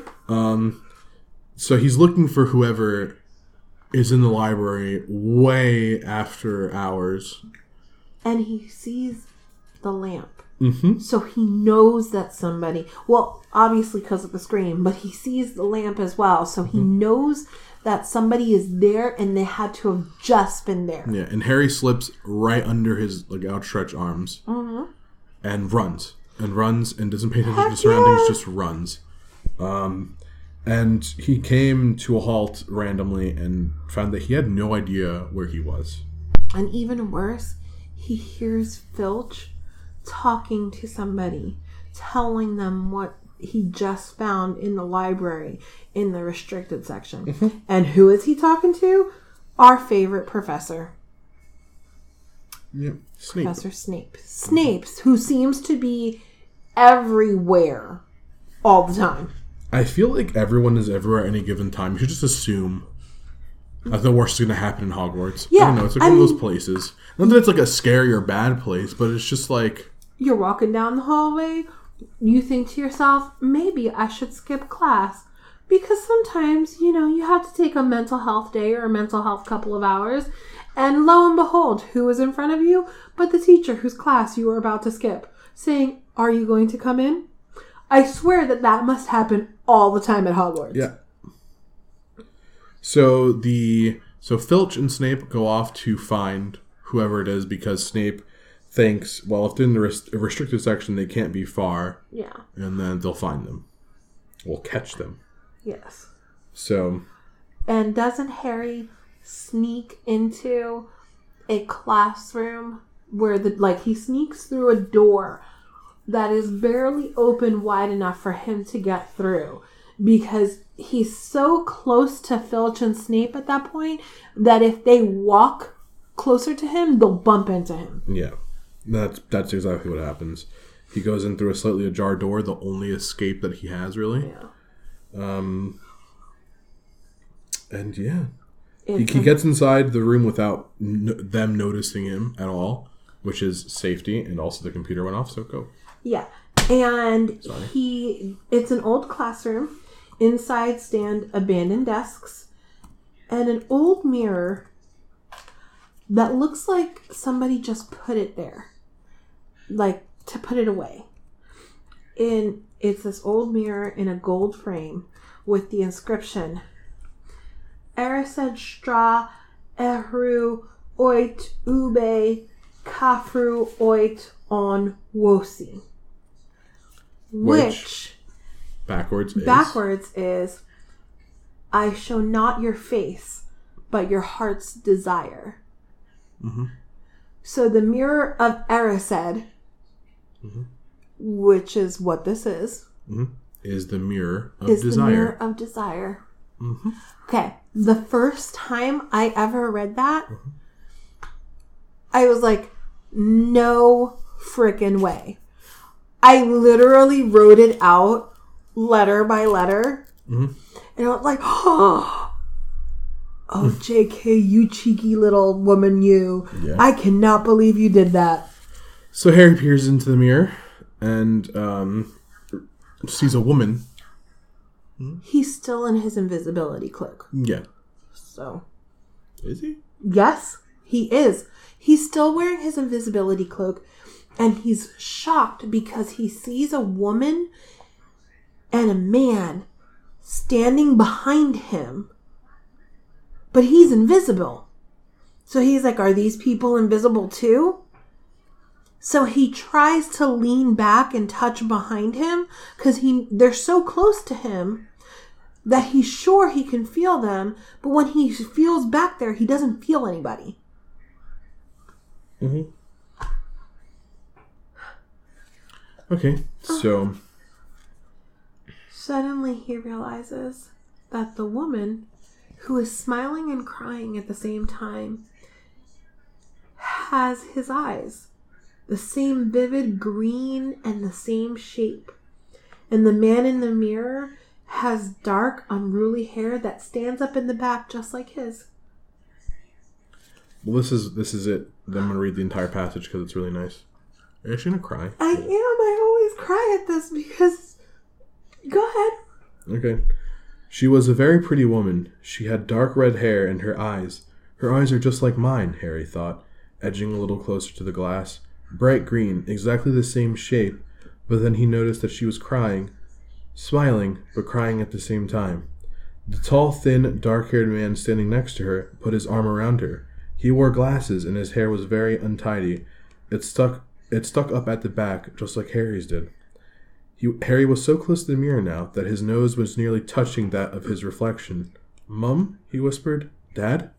So he's looking for whoever is in the library way after hours. And he sees the lamp. So he knows that somebody... Well, obviously because of the scream, but he sees the lamp as well. So he knows that somebody is there and they had to have just been there. Yeah, and Harry slips right under his outstretched arms and runs and doesn't pay attention to the surroundings, just runs. And he came to a halt randomly and found that he had no idea where he was. And even worse, he hears Filch talking to somebody, telling them what he just found in the library in the restricted section. And who is he talking to? Our favorite professor. Yeah, Snape. Professor Snape. Snape's, who seems to be everywhere all the time. I feel like everyone is everywhere at any given time. You should just assume that the worst is going to happen in Hogwarts. Yeah, I don't know. It's like one of those places. Not that it's like a scary or bad place, but it's just like... You're walking down the hallway. You think to yourself, maybe I should skip class. Because sometimes, you have to take a mental health day or a mental health couple of hours. And lo and behold, who is in front of you but the teacher whose class you were about to skip, saying, are you going to come in? I swear that must happen all the time at Hogwarts. Yeah. So Filch and Snape go off to find whoever it is because Snape thinks, well, if they're in the restricted section, they can't be far. Yeah. And then they'll find them. We'll catch them. Yes. So. And doesn't Harry sneak into a classroom where he sneaks through a door that is barely open wide enough for him to get through because he's so close to Filch and Snape at that point that if they walk closer to him, they'll bump into him. Yeah. That's exactly what happens. He goes in through a slightly ajar door, the only escape that he has, really. Yeah. And yeah. He gets inside the room without them noticing him at all, which is safety, and also the computer went off, so go. Yeah. And it's an old classroom. Inside stand abandoned desks and an old mirror that looks like somebody just put it there. Like, to put it away. And it's this old mirror in a gold frame with the inscription, Erised Stra Ehru Oit Ube Kafru Oit On Wosi. Which backwards is, I show not your face, but your heart's desire. So the mirror of Erised, which is what this is the mirror of is desire. The mirror of desire. Okay, the first time I ever read that, I was like, no frickin' way. I literally wrote it out letter by letter. And I was like, oh, JK, you cheeky little woman, you. Yeah. I cannot believe you did that. So Harry peers into the mirror and sees a woman. He's still in his invisibility cloak. Yeah. So. Is he? Yes, he is. He's still wearing his invisibility cloak. And he's shocked because he sees a woman and a man standing behind him. But he's invisible. So he's like, are these people invisible too? So he tries to lean back and touch behind him because they're so close to him that he's sure he can feel them. But when he feels back there, he doesn't feel anybody. Mm-hmm. Okay, so... Suddenly he realizes that the woman, who is smiling and crying at the same time, has his eyes. The same vivid green and the same shape. And the man in the mirror has dark, unruly hair that stands up in the back just like his. Well, this is it. Then I'm going to read the entire passage because it's really nice. Are you actually going to cry? I am. I always cry at this because... Go ahead. Okay. She was a very pretty woman. She had dark red hair and her eyes. Her eyes are just like mine, Harry thought, edging a little closer to the glass. Bright green, exactly the same shape, but then he noticed that she was crying. Smiling, but crying at the same time. The tall, thin, dark-haired man standing next to her put his arm around her. He wore glasses and his hair was very untidy. It stuck up at the back, just like Harry's did. Harry was so close to the mirror now that his nose was nearly touching that of his reflection. "Mum?" he whispered. "Dad?"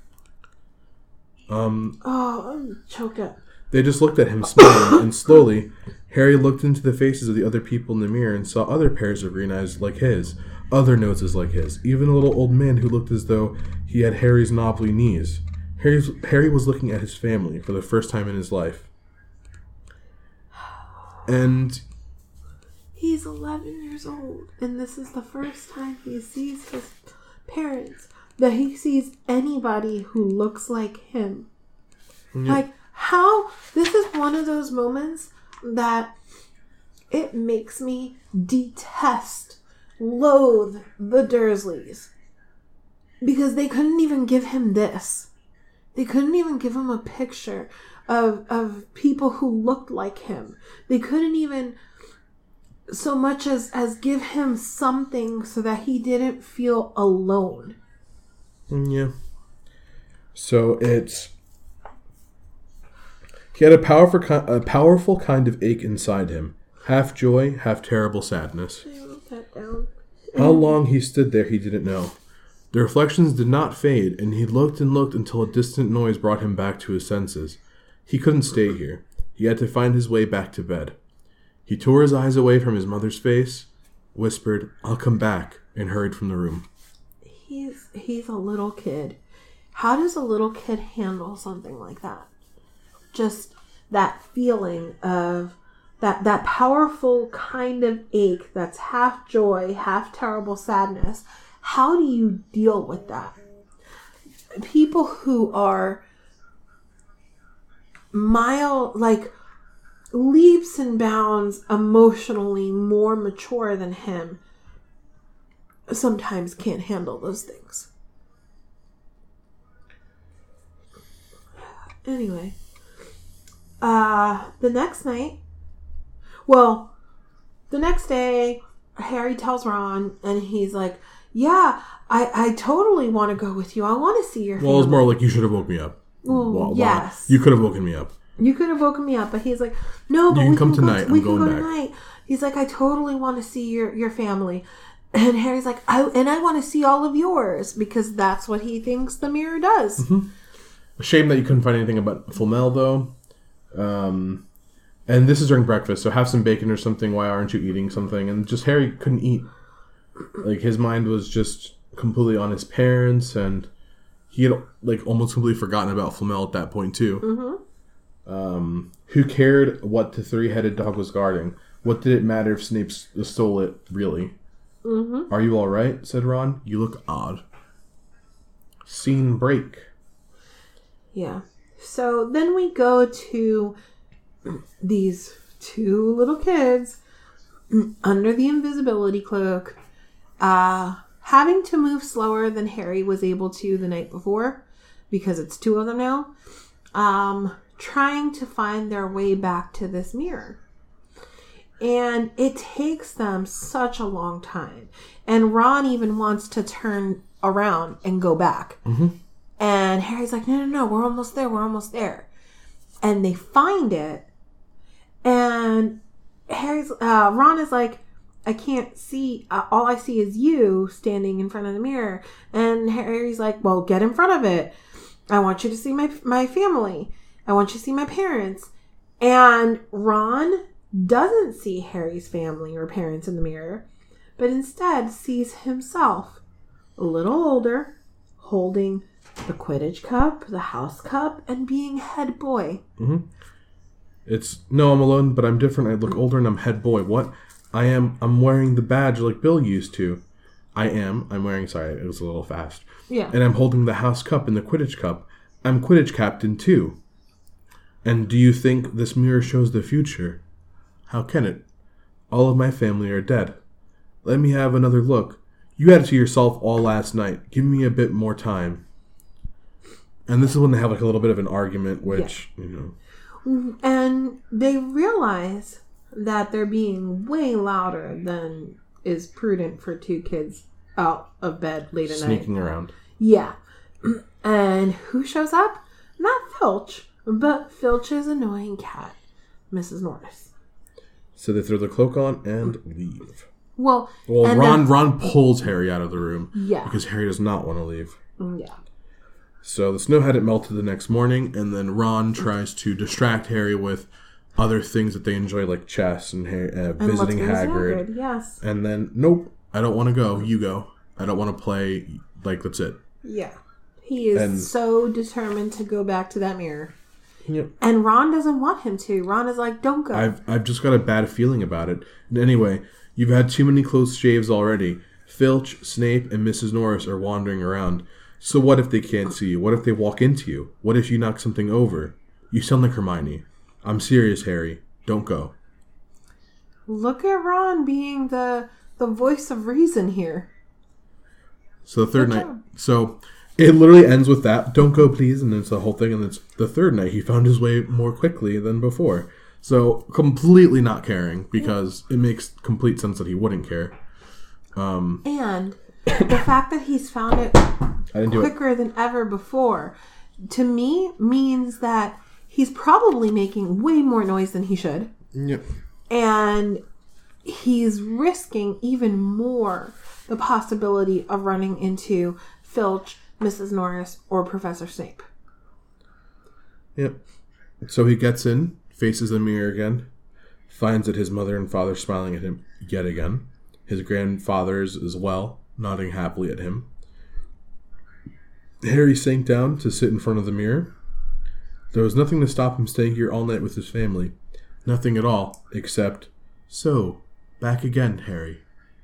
Oh, I'm choked up. They just looked at him, smiling, and slowly, Harry looked into the faces of the other people in the mirror and saw other pairs of green eyes like his, other noses like his, even a little old man who looked as though he had Harry's knobbly knees. Harry was looking at his family for the first time in his life. And... He's 11 years old, and this is the first time he sees his parents, that he sees anybody who looks like him. Yeah. Like, how... This is one of those moments that it makes me detest, loathe the Dursleys. Because they couldn't even give him this. They couldn't even give him a picture of people who looked like him. They couldn't even so much as give him something so that he didn't feel alone. Yeah. So it's... He had a powerful kind of ache inside him. Half joy, half terrible sadness. I wrote that down. How long he stood there he didn't know. The reflections did not fade, and he looked and looked until a distant noise brought him back to his senses. He couldn't stay here. He had to find his way back to bed. He tore his eyes away from his mother's face, whispered, "I'll come back," and hurried from the room. He's a little kid. How does a little kid handle something like that? Just that feeling of that powerful kind of ache that's half joy, half terrible sadness. How do you deal with that? People who are leaps and bounds emotionally more mature than him sometimes can't handle those things. Anyway, the next day, Harry tells Ron, and he's like, "Yeah, I totally want to go with you. I want to see your family." Well, it's more like, you should have woke me up. Yes. You could have woken me up. You could have woken me up, but he's like, "No, but you can come tonight. We I'm can going go back tonight." He's like, "I totally want to see your family," and Harry's like, "I want to see all of yours," because that's what he thinks the mirror does. Mm-hmm. A shame that you couldn't find anything about Flamel, though. And this is during breakfast, so have some bacon or something. Why aren't you eating something? And just Harry couldn't eat. Like, his mind was just completely on his parents, and he had almost completely forgotten about Flamel at that point too. Mm-hmm. Who cared what the three-headed dog was guarding? What did it matter if Snape stole it, really? Mm-hmm. "Are you all right?" said Ron. "You look odd." Scene break. Yeah. So then we go to these two little kids under the invisibility cloak, having to move slower than Harry was able to the night before, because it's two of them now, trying to find their way back to this mirror. And it takes them such a long time. And Ron even wants to turn around and go back. Mm-hmm. And Harry's like, no, we're almost there. And they find it. And Ron is like, I can't see. All I see is you standing in front of the mirror. And Harry's like, well, get in front of it. I want you to see my family. I want you to see my parents. And Ron doesn't see Harry's family or parents in the mirror, but instead sees himself a little older, holding the Quidditch cup, the house cup, and being head boy. Mm-hmm. No, I'm alone, but I'm different. I look older and I'm head boy. What? I'm wearing the badge like Bill used to. I'm wearing, sorry, it was a little fast. Yeah. And I'm holding the house cup and the Quidditch cup. I'm Quidditch captain too. And do you think this mirror shows the future? How can it? All of my family are dead. Let me have another look. You had it to yourself all last night. Give me a bit more time. And this is when they have like a little bit of an argument, which, And they realize that they're being way louder than is prudent for two kids out of bed late at night. Sneaking around. Yeah. And who shows up? Not Filch, but Filch's annoying cat, Mrs. Norris. So they throw the cloak on and leave. Well, Ron pulls Harry out of the room. Yeah. Because Harry does not want to leave. Yeah. So the snow hadn't melted the next morning, and then Ron tries to distract Harry with other things that they enjoy, like chess and visiting Hagrid. Yes. And then, nope, I don't want to go. You go. I don't want to play. Like, that's it. Yeah. He is so determined to go back to that mirror. Yep. And Ron doesn't want him to. Ron is like, don't go. I've just got a bad feeling about it. Anyway, you've had too many close shaves already. Filch, Snape, and Mrs. Norris are wandering around. So what if they can't see you? What if they walk into you? What if you knock something over? You sound like Hermione. I'm serious, Harry. Don't go. Look at Ron being the voice of reason here. So the third night. So it literally ends with that. Don't go, please. And it's the whole thing. And it's the third night. He found his way more quickly than before. So completely not caring, because it makes complete sense that he wouldn't care. And the fact that he's found it quicker than ever before, to me, means that he's probably making way more noise than he should. Yep. And he's risking even more the possibility of running into Filch, Mrs. Norris, or Professor Snape. Yep. So he gets in, faces the mirror again, finds that his mother and father are smiling at him yet again. His grandfather's as well, nodding happily at him. Harry sank down to sit in front of the mirror. There was nothing to stop him staying here all night with his family. Nothing at all, except, so, back again, Harry.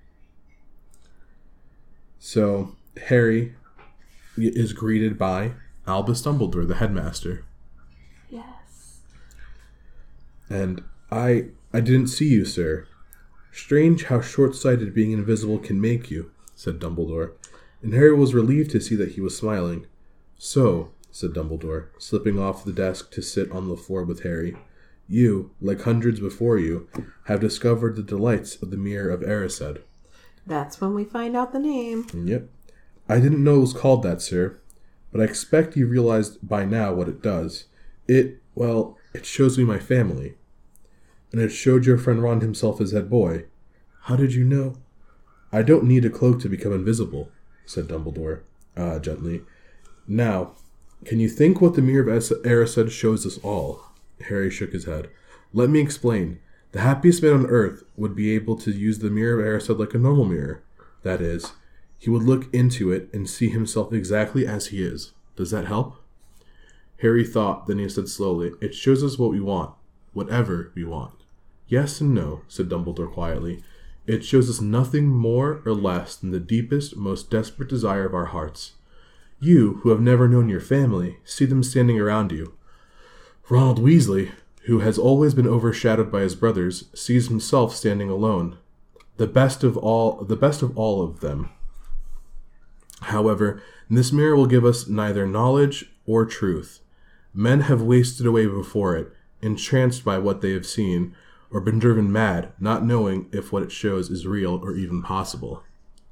So, Harry is greeted by Albus Dumbledore, the headmaster. Yes. And I didn't see you, sir. Strange how short-sighted being invisible can make you, said Dumbledore. And Harry was relieved to see that he was smiling. So, said Dumbledore, slipping off the desk to sit on the floor with Harry, you, like hundreds before you, have discovered the delights of the Mirror of Erised. That's when we find out the name. Yep. I didn't know it was called that, sir, but I expect you realized by now what it does. It shows me my family. And it showed your friend Ron himself as head boy. How did you know? I don't need a cloak to become invisible, said Dumbledore, gently. Now, can you think what the Mirror of Erised shows us all? Harry shook his head. Let me explain. The happiest man on earth would be able to use the Mirror of Erised like a normal mirror. That is, he would look into it and see himself exactly as he is. Does that help? Harry thought, then he said slowly, it shows us what we want. Whatever we want. Yes and no, said Dumbledore quietly. It shows us nothing more or less than the deepest, most desperate desire of our hearts. You, who have never known your family, see them standing around you. Ronald Weasley, who has always been overshadowed by his brothers, sees himself standing alone, the best of all of them. However, this mirror will give us neither knowledge or truth. Men have wasted away before it, entranced by what they have seen, or been driven mad, not knowing if what it shows is real or even possible.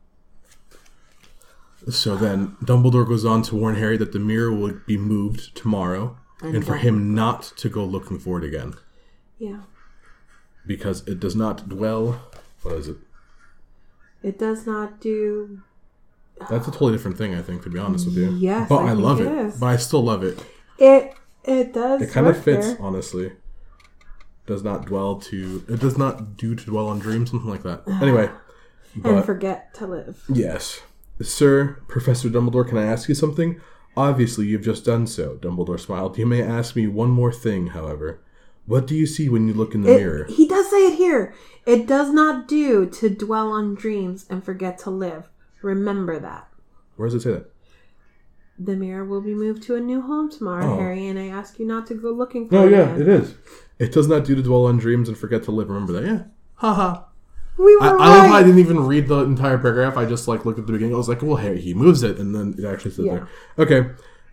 So then, Dumbledore goes on to warn Harry that the mirror will be moved tomorrow, and for him not to go looking for it again. Yeah. Because it does not dwell... What is it? It does not do... That's a totally different thing, I think, to be honest with you. Yes, but I think love it it. is. But I still love it. It does. It kind of fits, there. honestly. Does not dwell to... It does not do to dwell on dreams, something like that. Anyway. And forget to live. Yes. Sir, Professor Dumbledore, can I ask you something? Obviously, you've just done so, Dumbledore smiled. You may ask me one more thing, however. What do you see when you look in the mirror? He does say it here. It does not do to dwell on dreams and forget to live. Remember that. Where does it say that? The mirror will be moved to a new home tomorrow, Harry, and I ask you not to go looking for it. Oh, yeah, again. it is. It does not do to dwell on dreams and forget to live. Remember that, yeah. Haha. We were right. I love how I didn't even read the entire paragraph. I just looked at the beginning. I was like, well, Harry, he moves it, and then it actually says there. Okay.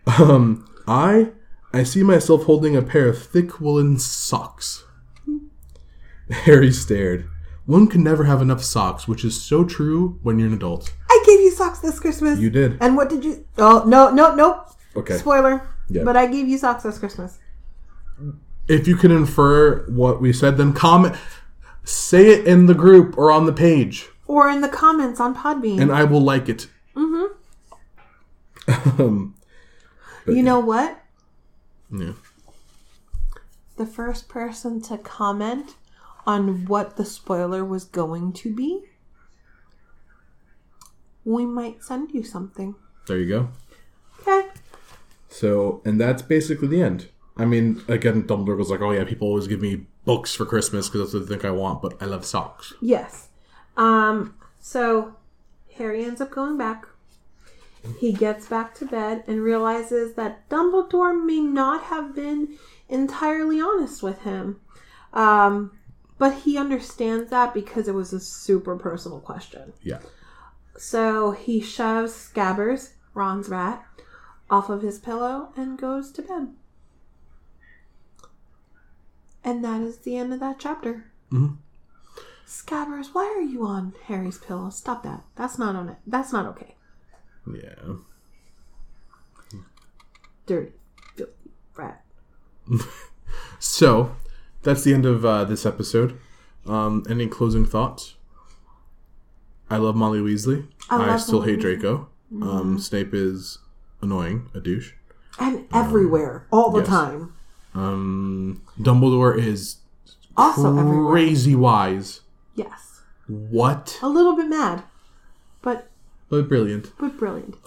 I see myself holding a pair of thick woolen socks. Harry stared. One can never have enough socks, which is so true when you're an adult. I gave you socks this Christmas. You did. And what did you... Oh, no. Okay. Spoiler. Yeah. But I gave you socks this Christmas. If you can infer what we said, then comment... Say it in the group or on the page. Or in the comments on Podbean. And I will like it. Mm-hmm. You know what? Yeah. The first person to comment on what the spoiler was going to be, we might send you something. There you go. Okay. So, and that's basically the end. I mean, again, Dumbledore goes like, oh yeah, people always give me books for Christmas because that's what they think I want, but I love socks. Yes. So Harry ends up going back. He gets back to bed and realizes that Dumbledore may not have been entirely honest with him. But he understands that because it was a super personal question. Yeah. So he shoves Scabbers, Ron's rat, off of his pillow and goes to bed. And that is the end of that chapter. Mm-hmm. Scabbers, why are you on Harry's pillow? Stop that. That's not on it. That's not okay. Yeah. Dirty, filthy rat. So, that's the end of this episode. Any closing thoughts? I love Molly Weasley. I still hate Draco. Snape is annoying, a douche. And everywhere, all the yes. time. Dumbledore is Also crazy wise. Yes. What? A little bit mad, but brilliant. But brilliant.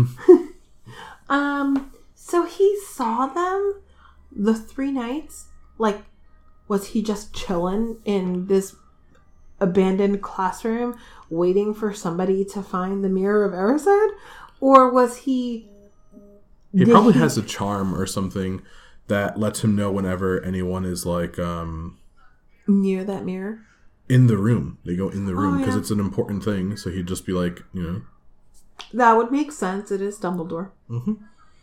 So he saw them the 3 nights. Like, was he just chilling in this abandoned classroom waiting for somebody to find the Mirror of Erised? Or was he... He probably has a charm or something that lets him know whenever anyone is like... near that mirror? In the room. They go in the room because yeah. it's an important thing. So he'd just be like, you know... That would make sense. It is Dumbledore. Mm-hmm.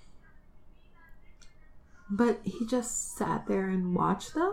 But he just sat there and watched them?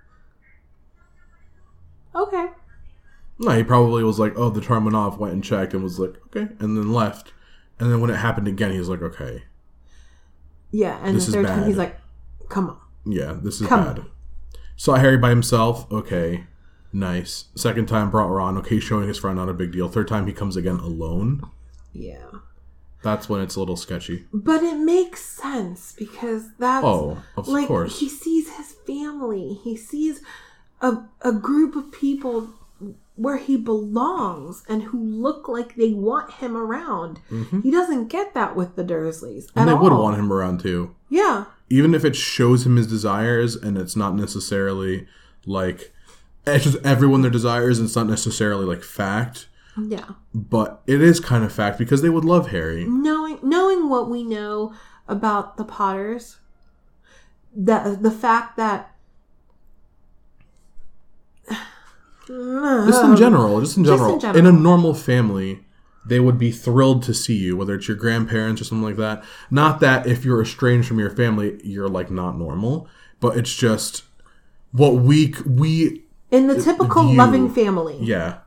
Okay. No, he probably was like, oh, the charm went off, went and checked, and was like, okay, and then left. And then when it happened again, he was like, okay. Yeah, and the third time he's like, come on. Yeah, this is bad. Saw Harry by himself, okay, nice. Second time brought Ron, okay, showing his friend, not a big deal. Third time he comes again alone. Yeah. That's when it's a little sketchy. But it makes sense because that's... Oh, of course. He sees his family. He sees a group of people where he belongs and who look like they want him around. Mm-hmm. He doesn't get that with the Dursleys and they would want him around too. Yeah. Even if it shows him his desires and it's not necessarily like... It's just everyone their desires and it's not necessarily like fact. Yeah. But it is kind of fact because they would love Harry. Knowing what we know about the Potters, the fact that Just in general. In a normal family, they would be thrilled to see you, whether it's your grandparents or something like that. Not that if you're estranged from your family, you're like not normal, but it's just what we in the typical loving family. Yeah.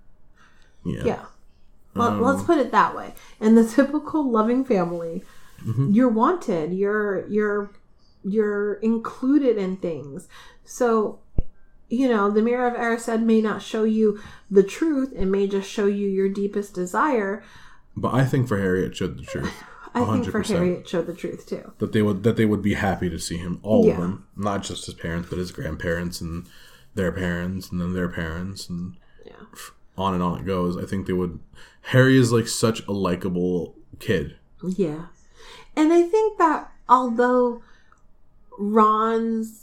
Well, let's put it that way. In the typical loving family, you're wanted. You're included in things. So, the Mirror of Erised may not show you the truth. It may just show you your deepest desire. But I think for Harry, it showed the truth. 100%. I think for Harry, it showed the truth too. That they would be happy to see him, all of them, not just his parents, but his grandparents and their parents, and then their parents, and on and on it goes. I think they would. Harry is like such a likable kid. Yeah, and I think that although Ron's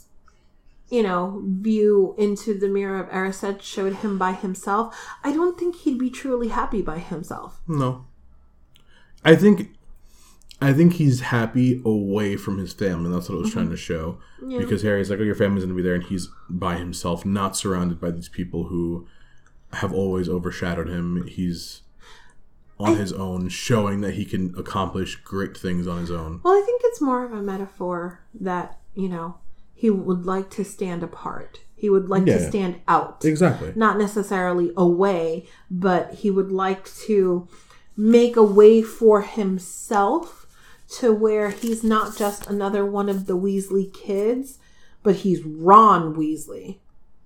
view into the Mirror of Erised showed him by himself, I don't think he'd be truly happy by himself. No. I think he's happy away from his family. That's what it was trying to show. Yeah. Because Harry's like, your family's going to be there, and he's by himself, not surrounded by these people who have always overshadowed him. He's on his own, showing that he can accomplish great things on his own. Well, I think it's more of a metaphor that, he would like to stand apart. He would like to stand out. Exactly. Not necessarily away, but he would like to make a way for himself to where he's not just another one of the Weasley kids, but he's Ron Weasley.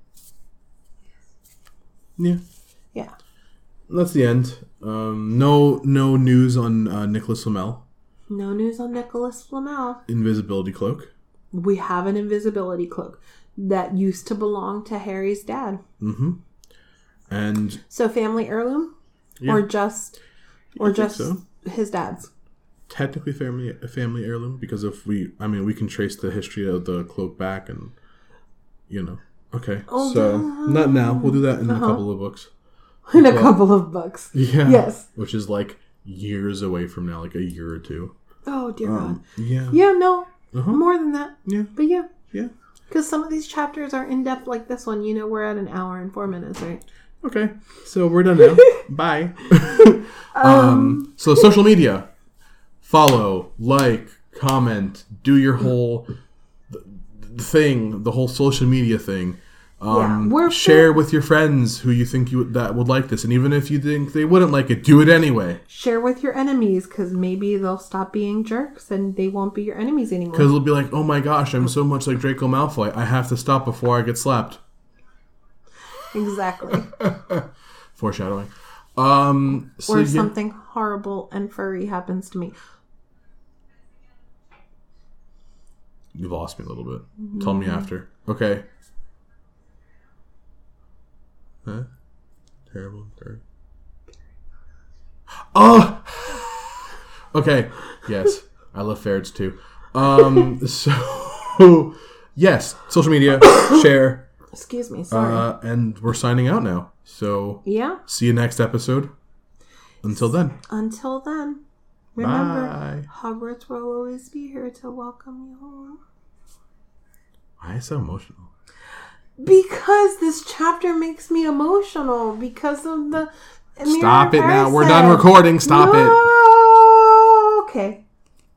Yeah. Yeah. That's the end. No news on Nicholas Flamel. No news on Nicholas Flamel. Invisibility cloak. We have an invisibility cloak that used to belong to Harry's dad. Mm-hmm. And so family heirloom, or just his dad's. Technically, family heirloom, because if we can trace the history of the cloak back, and okay. So not now. We'll do that in a couple of books. In a couple of books. Yeah. Yes. Which is like years away from now, like a year or two. Oh dear God. Yeah. Yeah. No. More than that. Yeah. But yeah. Yeah. Because some of these chapters are in depth like this one. We're at an hour and 4 minutes, right? Okay. So we're done now. Bye. So social media. Follow, like, comment, do your whole thing, the whole social media thing. Share with your friends who you think that would like this, and even if you think they wouldn't like it, do it anyway. Share with your enemies, because maybe they'll stop being jerks and they won't be your enemies anymore. Because they'll be like, oh my gosh, I'm so much like Draco Malfoy, I have to stop before I get slapped. Exactly. Foreshadowing. Or something horrible and furry happens to me. You lost me a little bit. Tell me after. Okay. Huh? Terrible. Oh! Okay. Yes. I love ferrets too. So, yes. Social media. Share. Excuse me. Sorry. And we're signing out now. So, yeah. See you next episode. Until then. Remember, bye. Hogwarts will always be here to welcome you home. Why is so emotional? Because this chapter makes me emotional. Because of the... Stop it now. We're done recording. Stop it. Okay.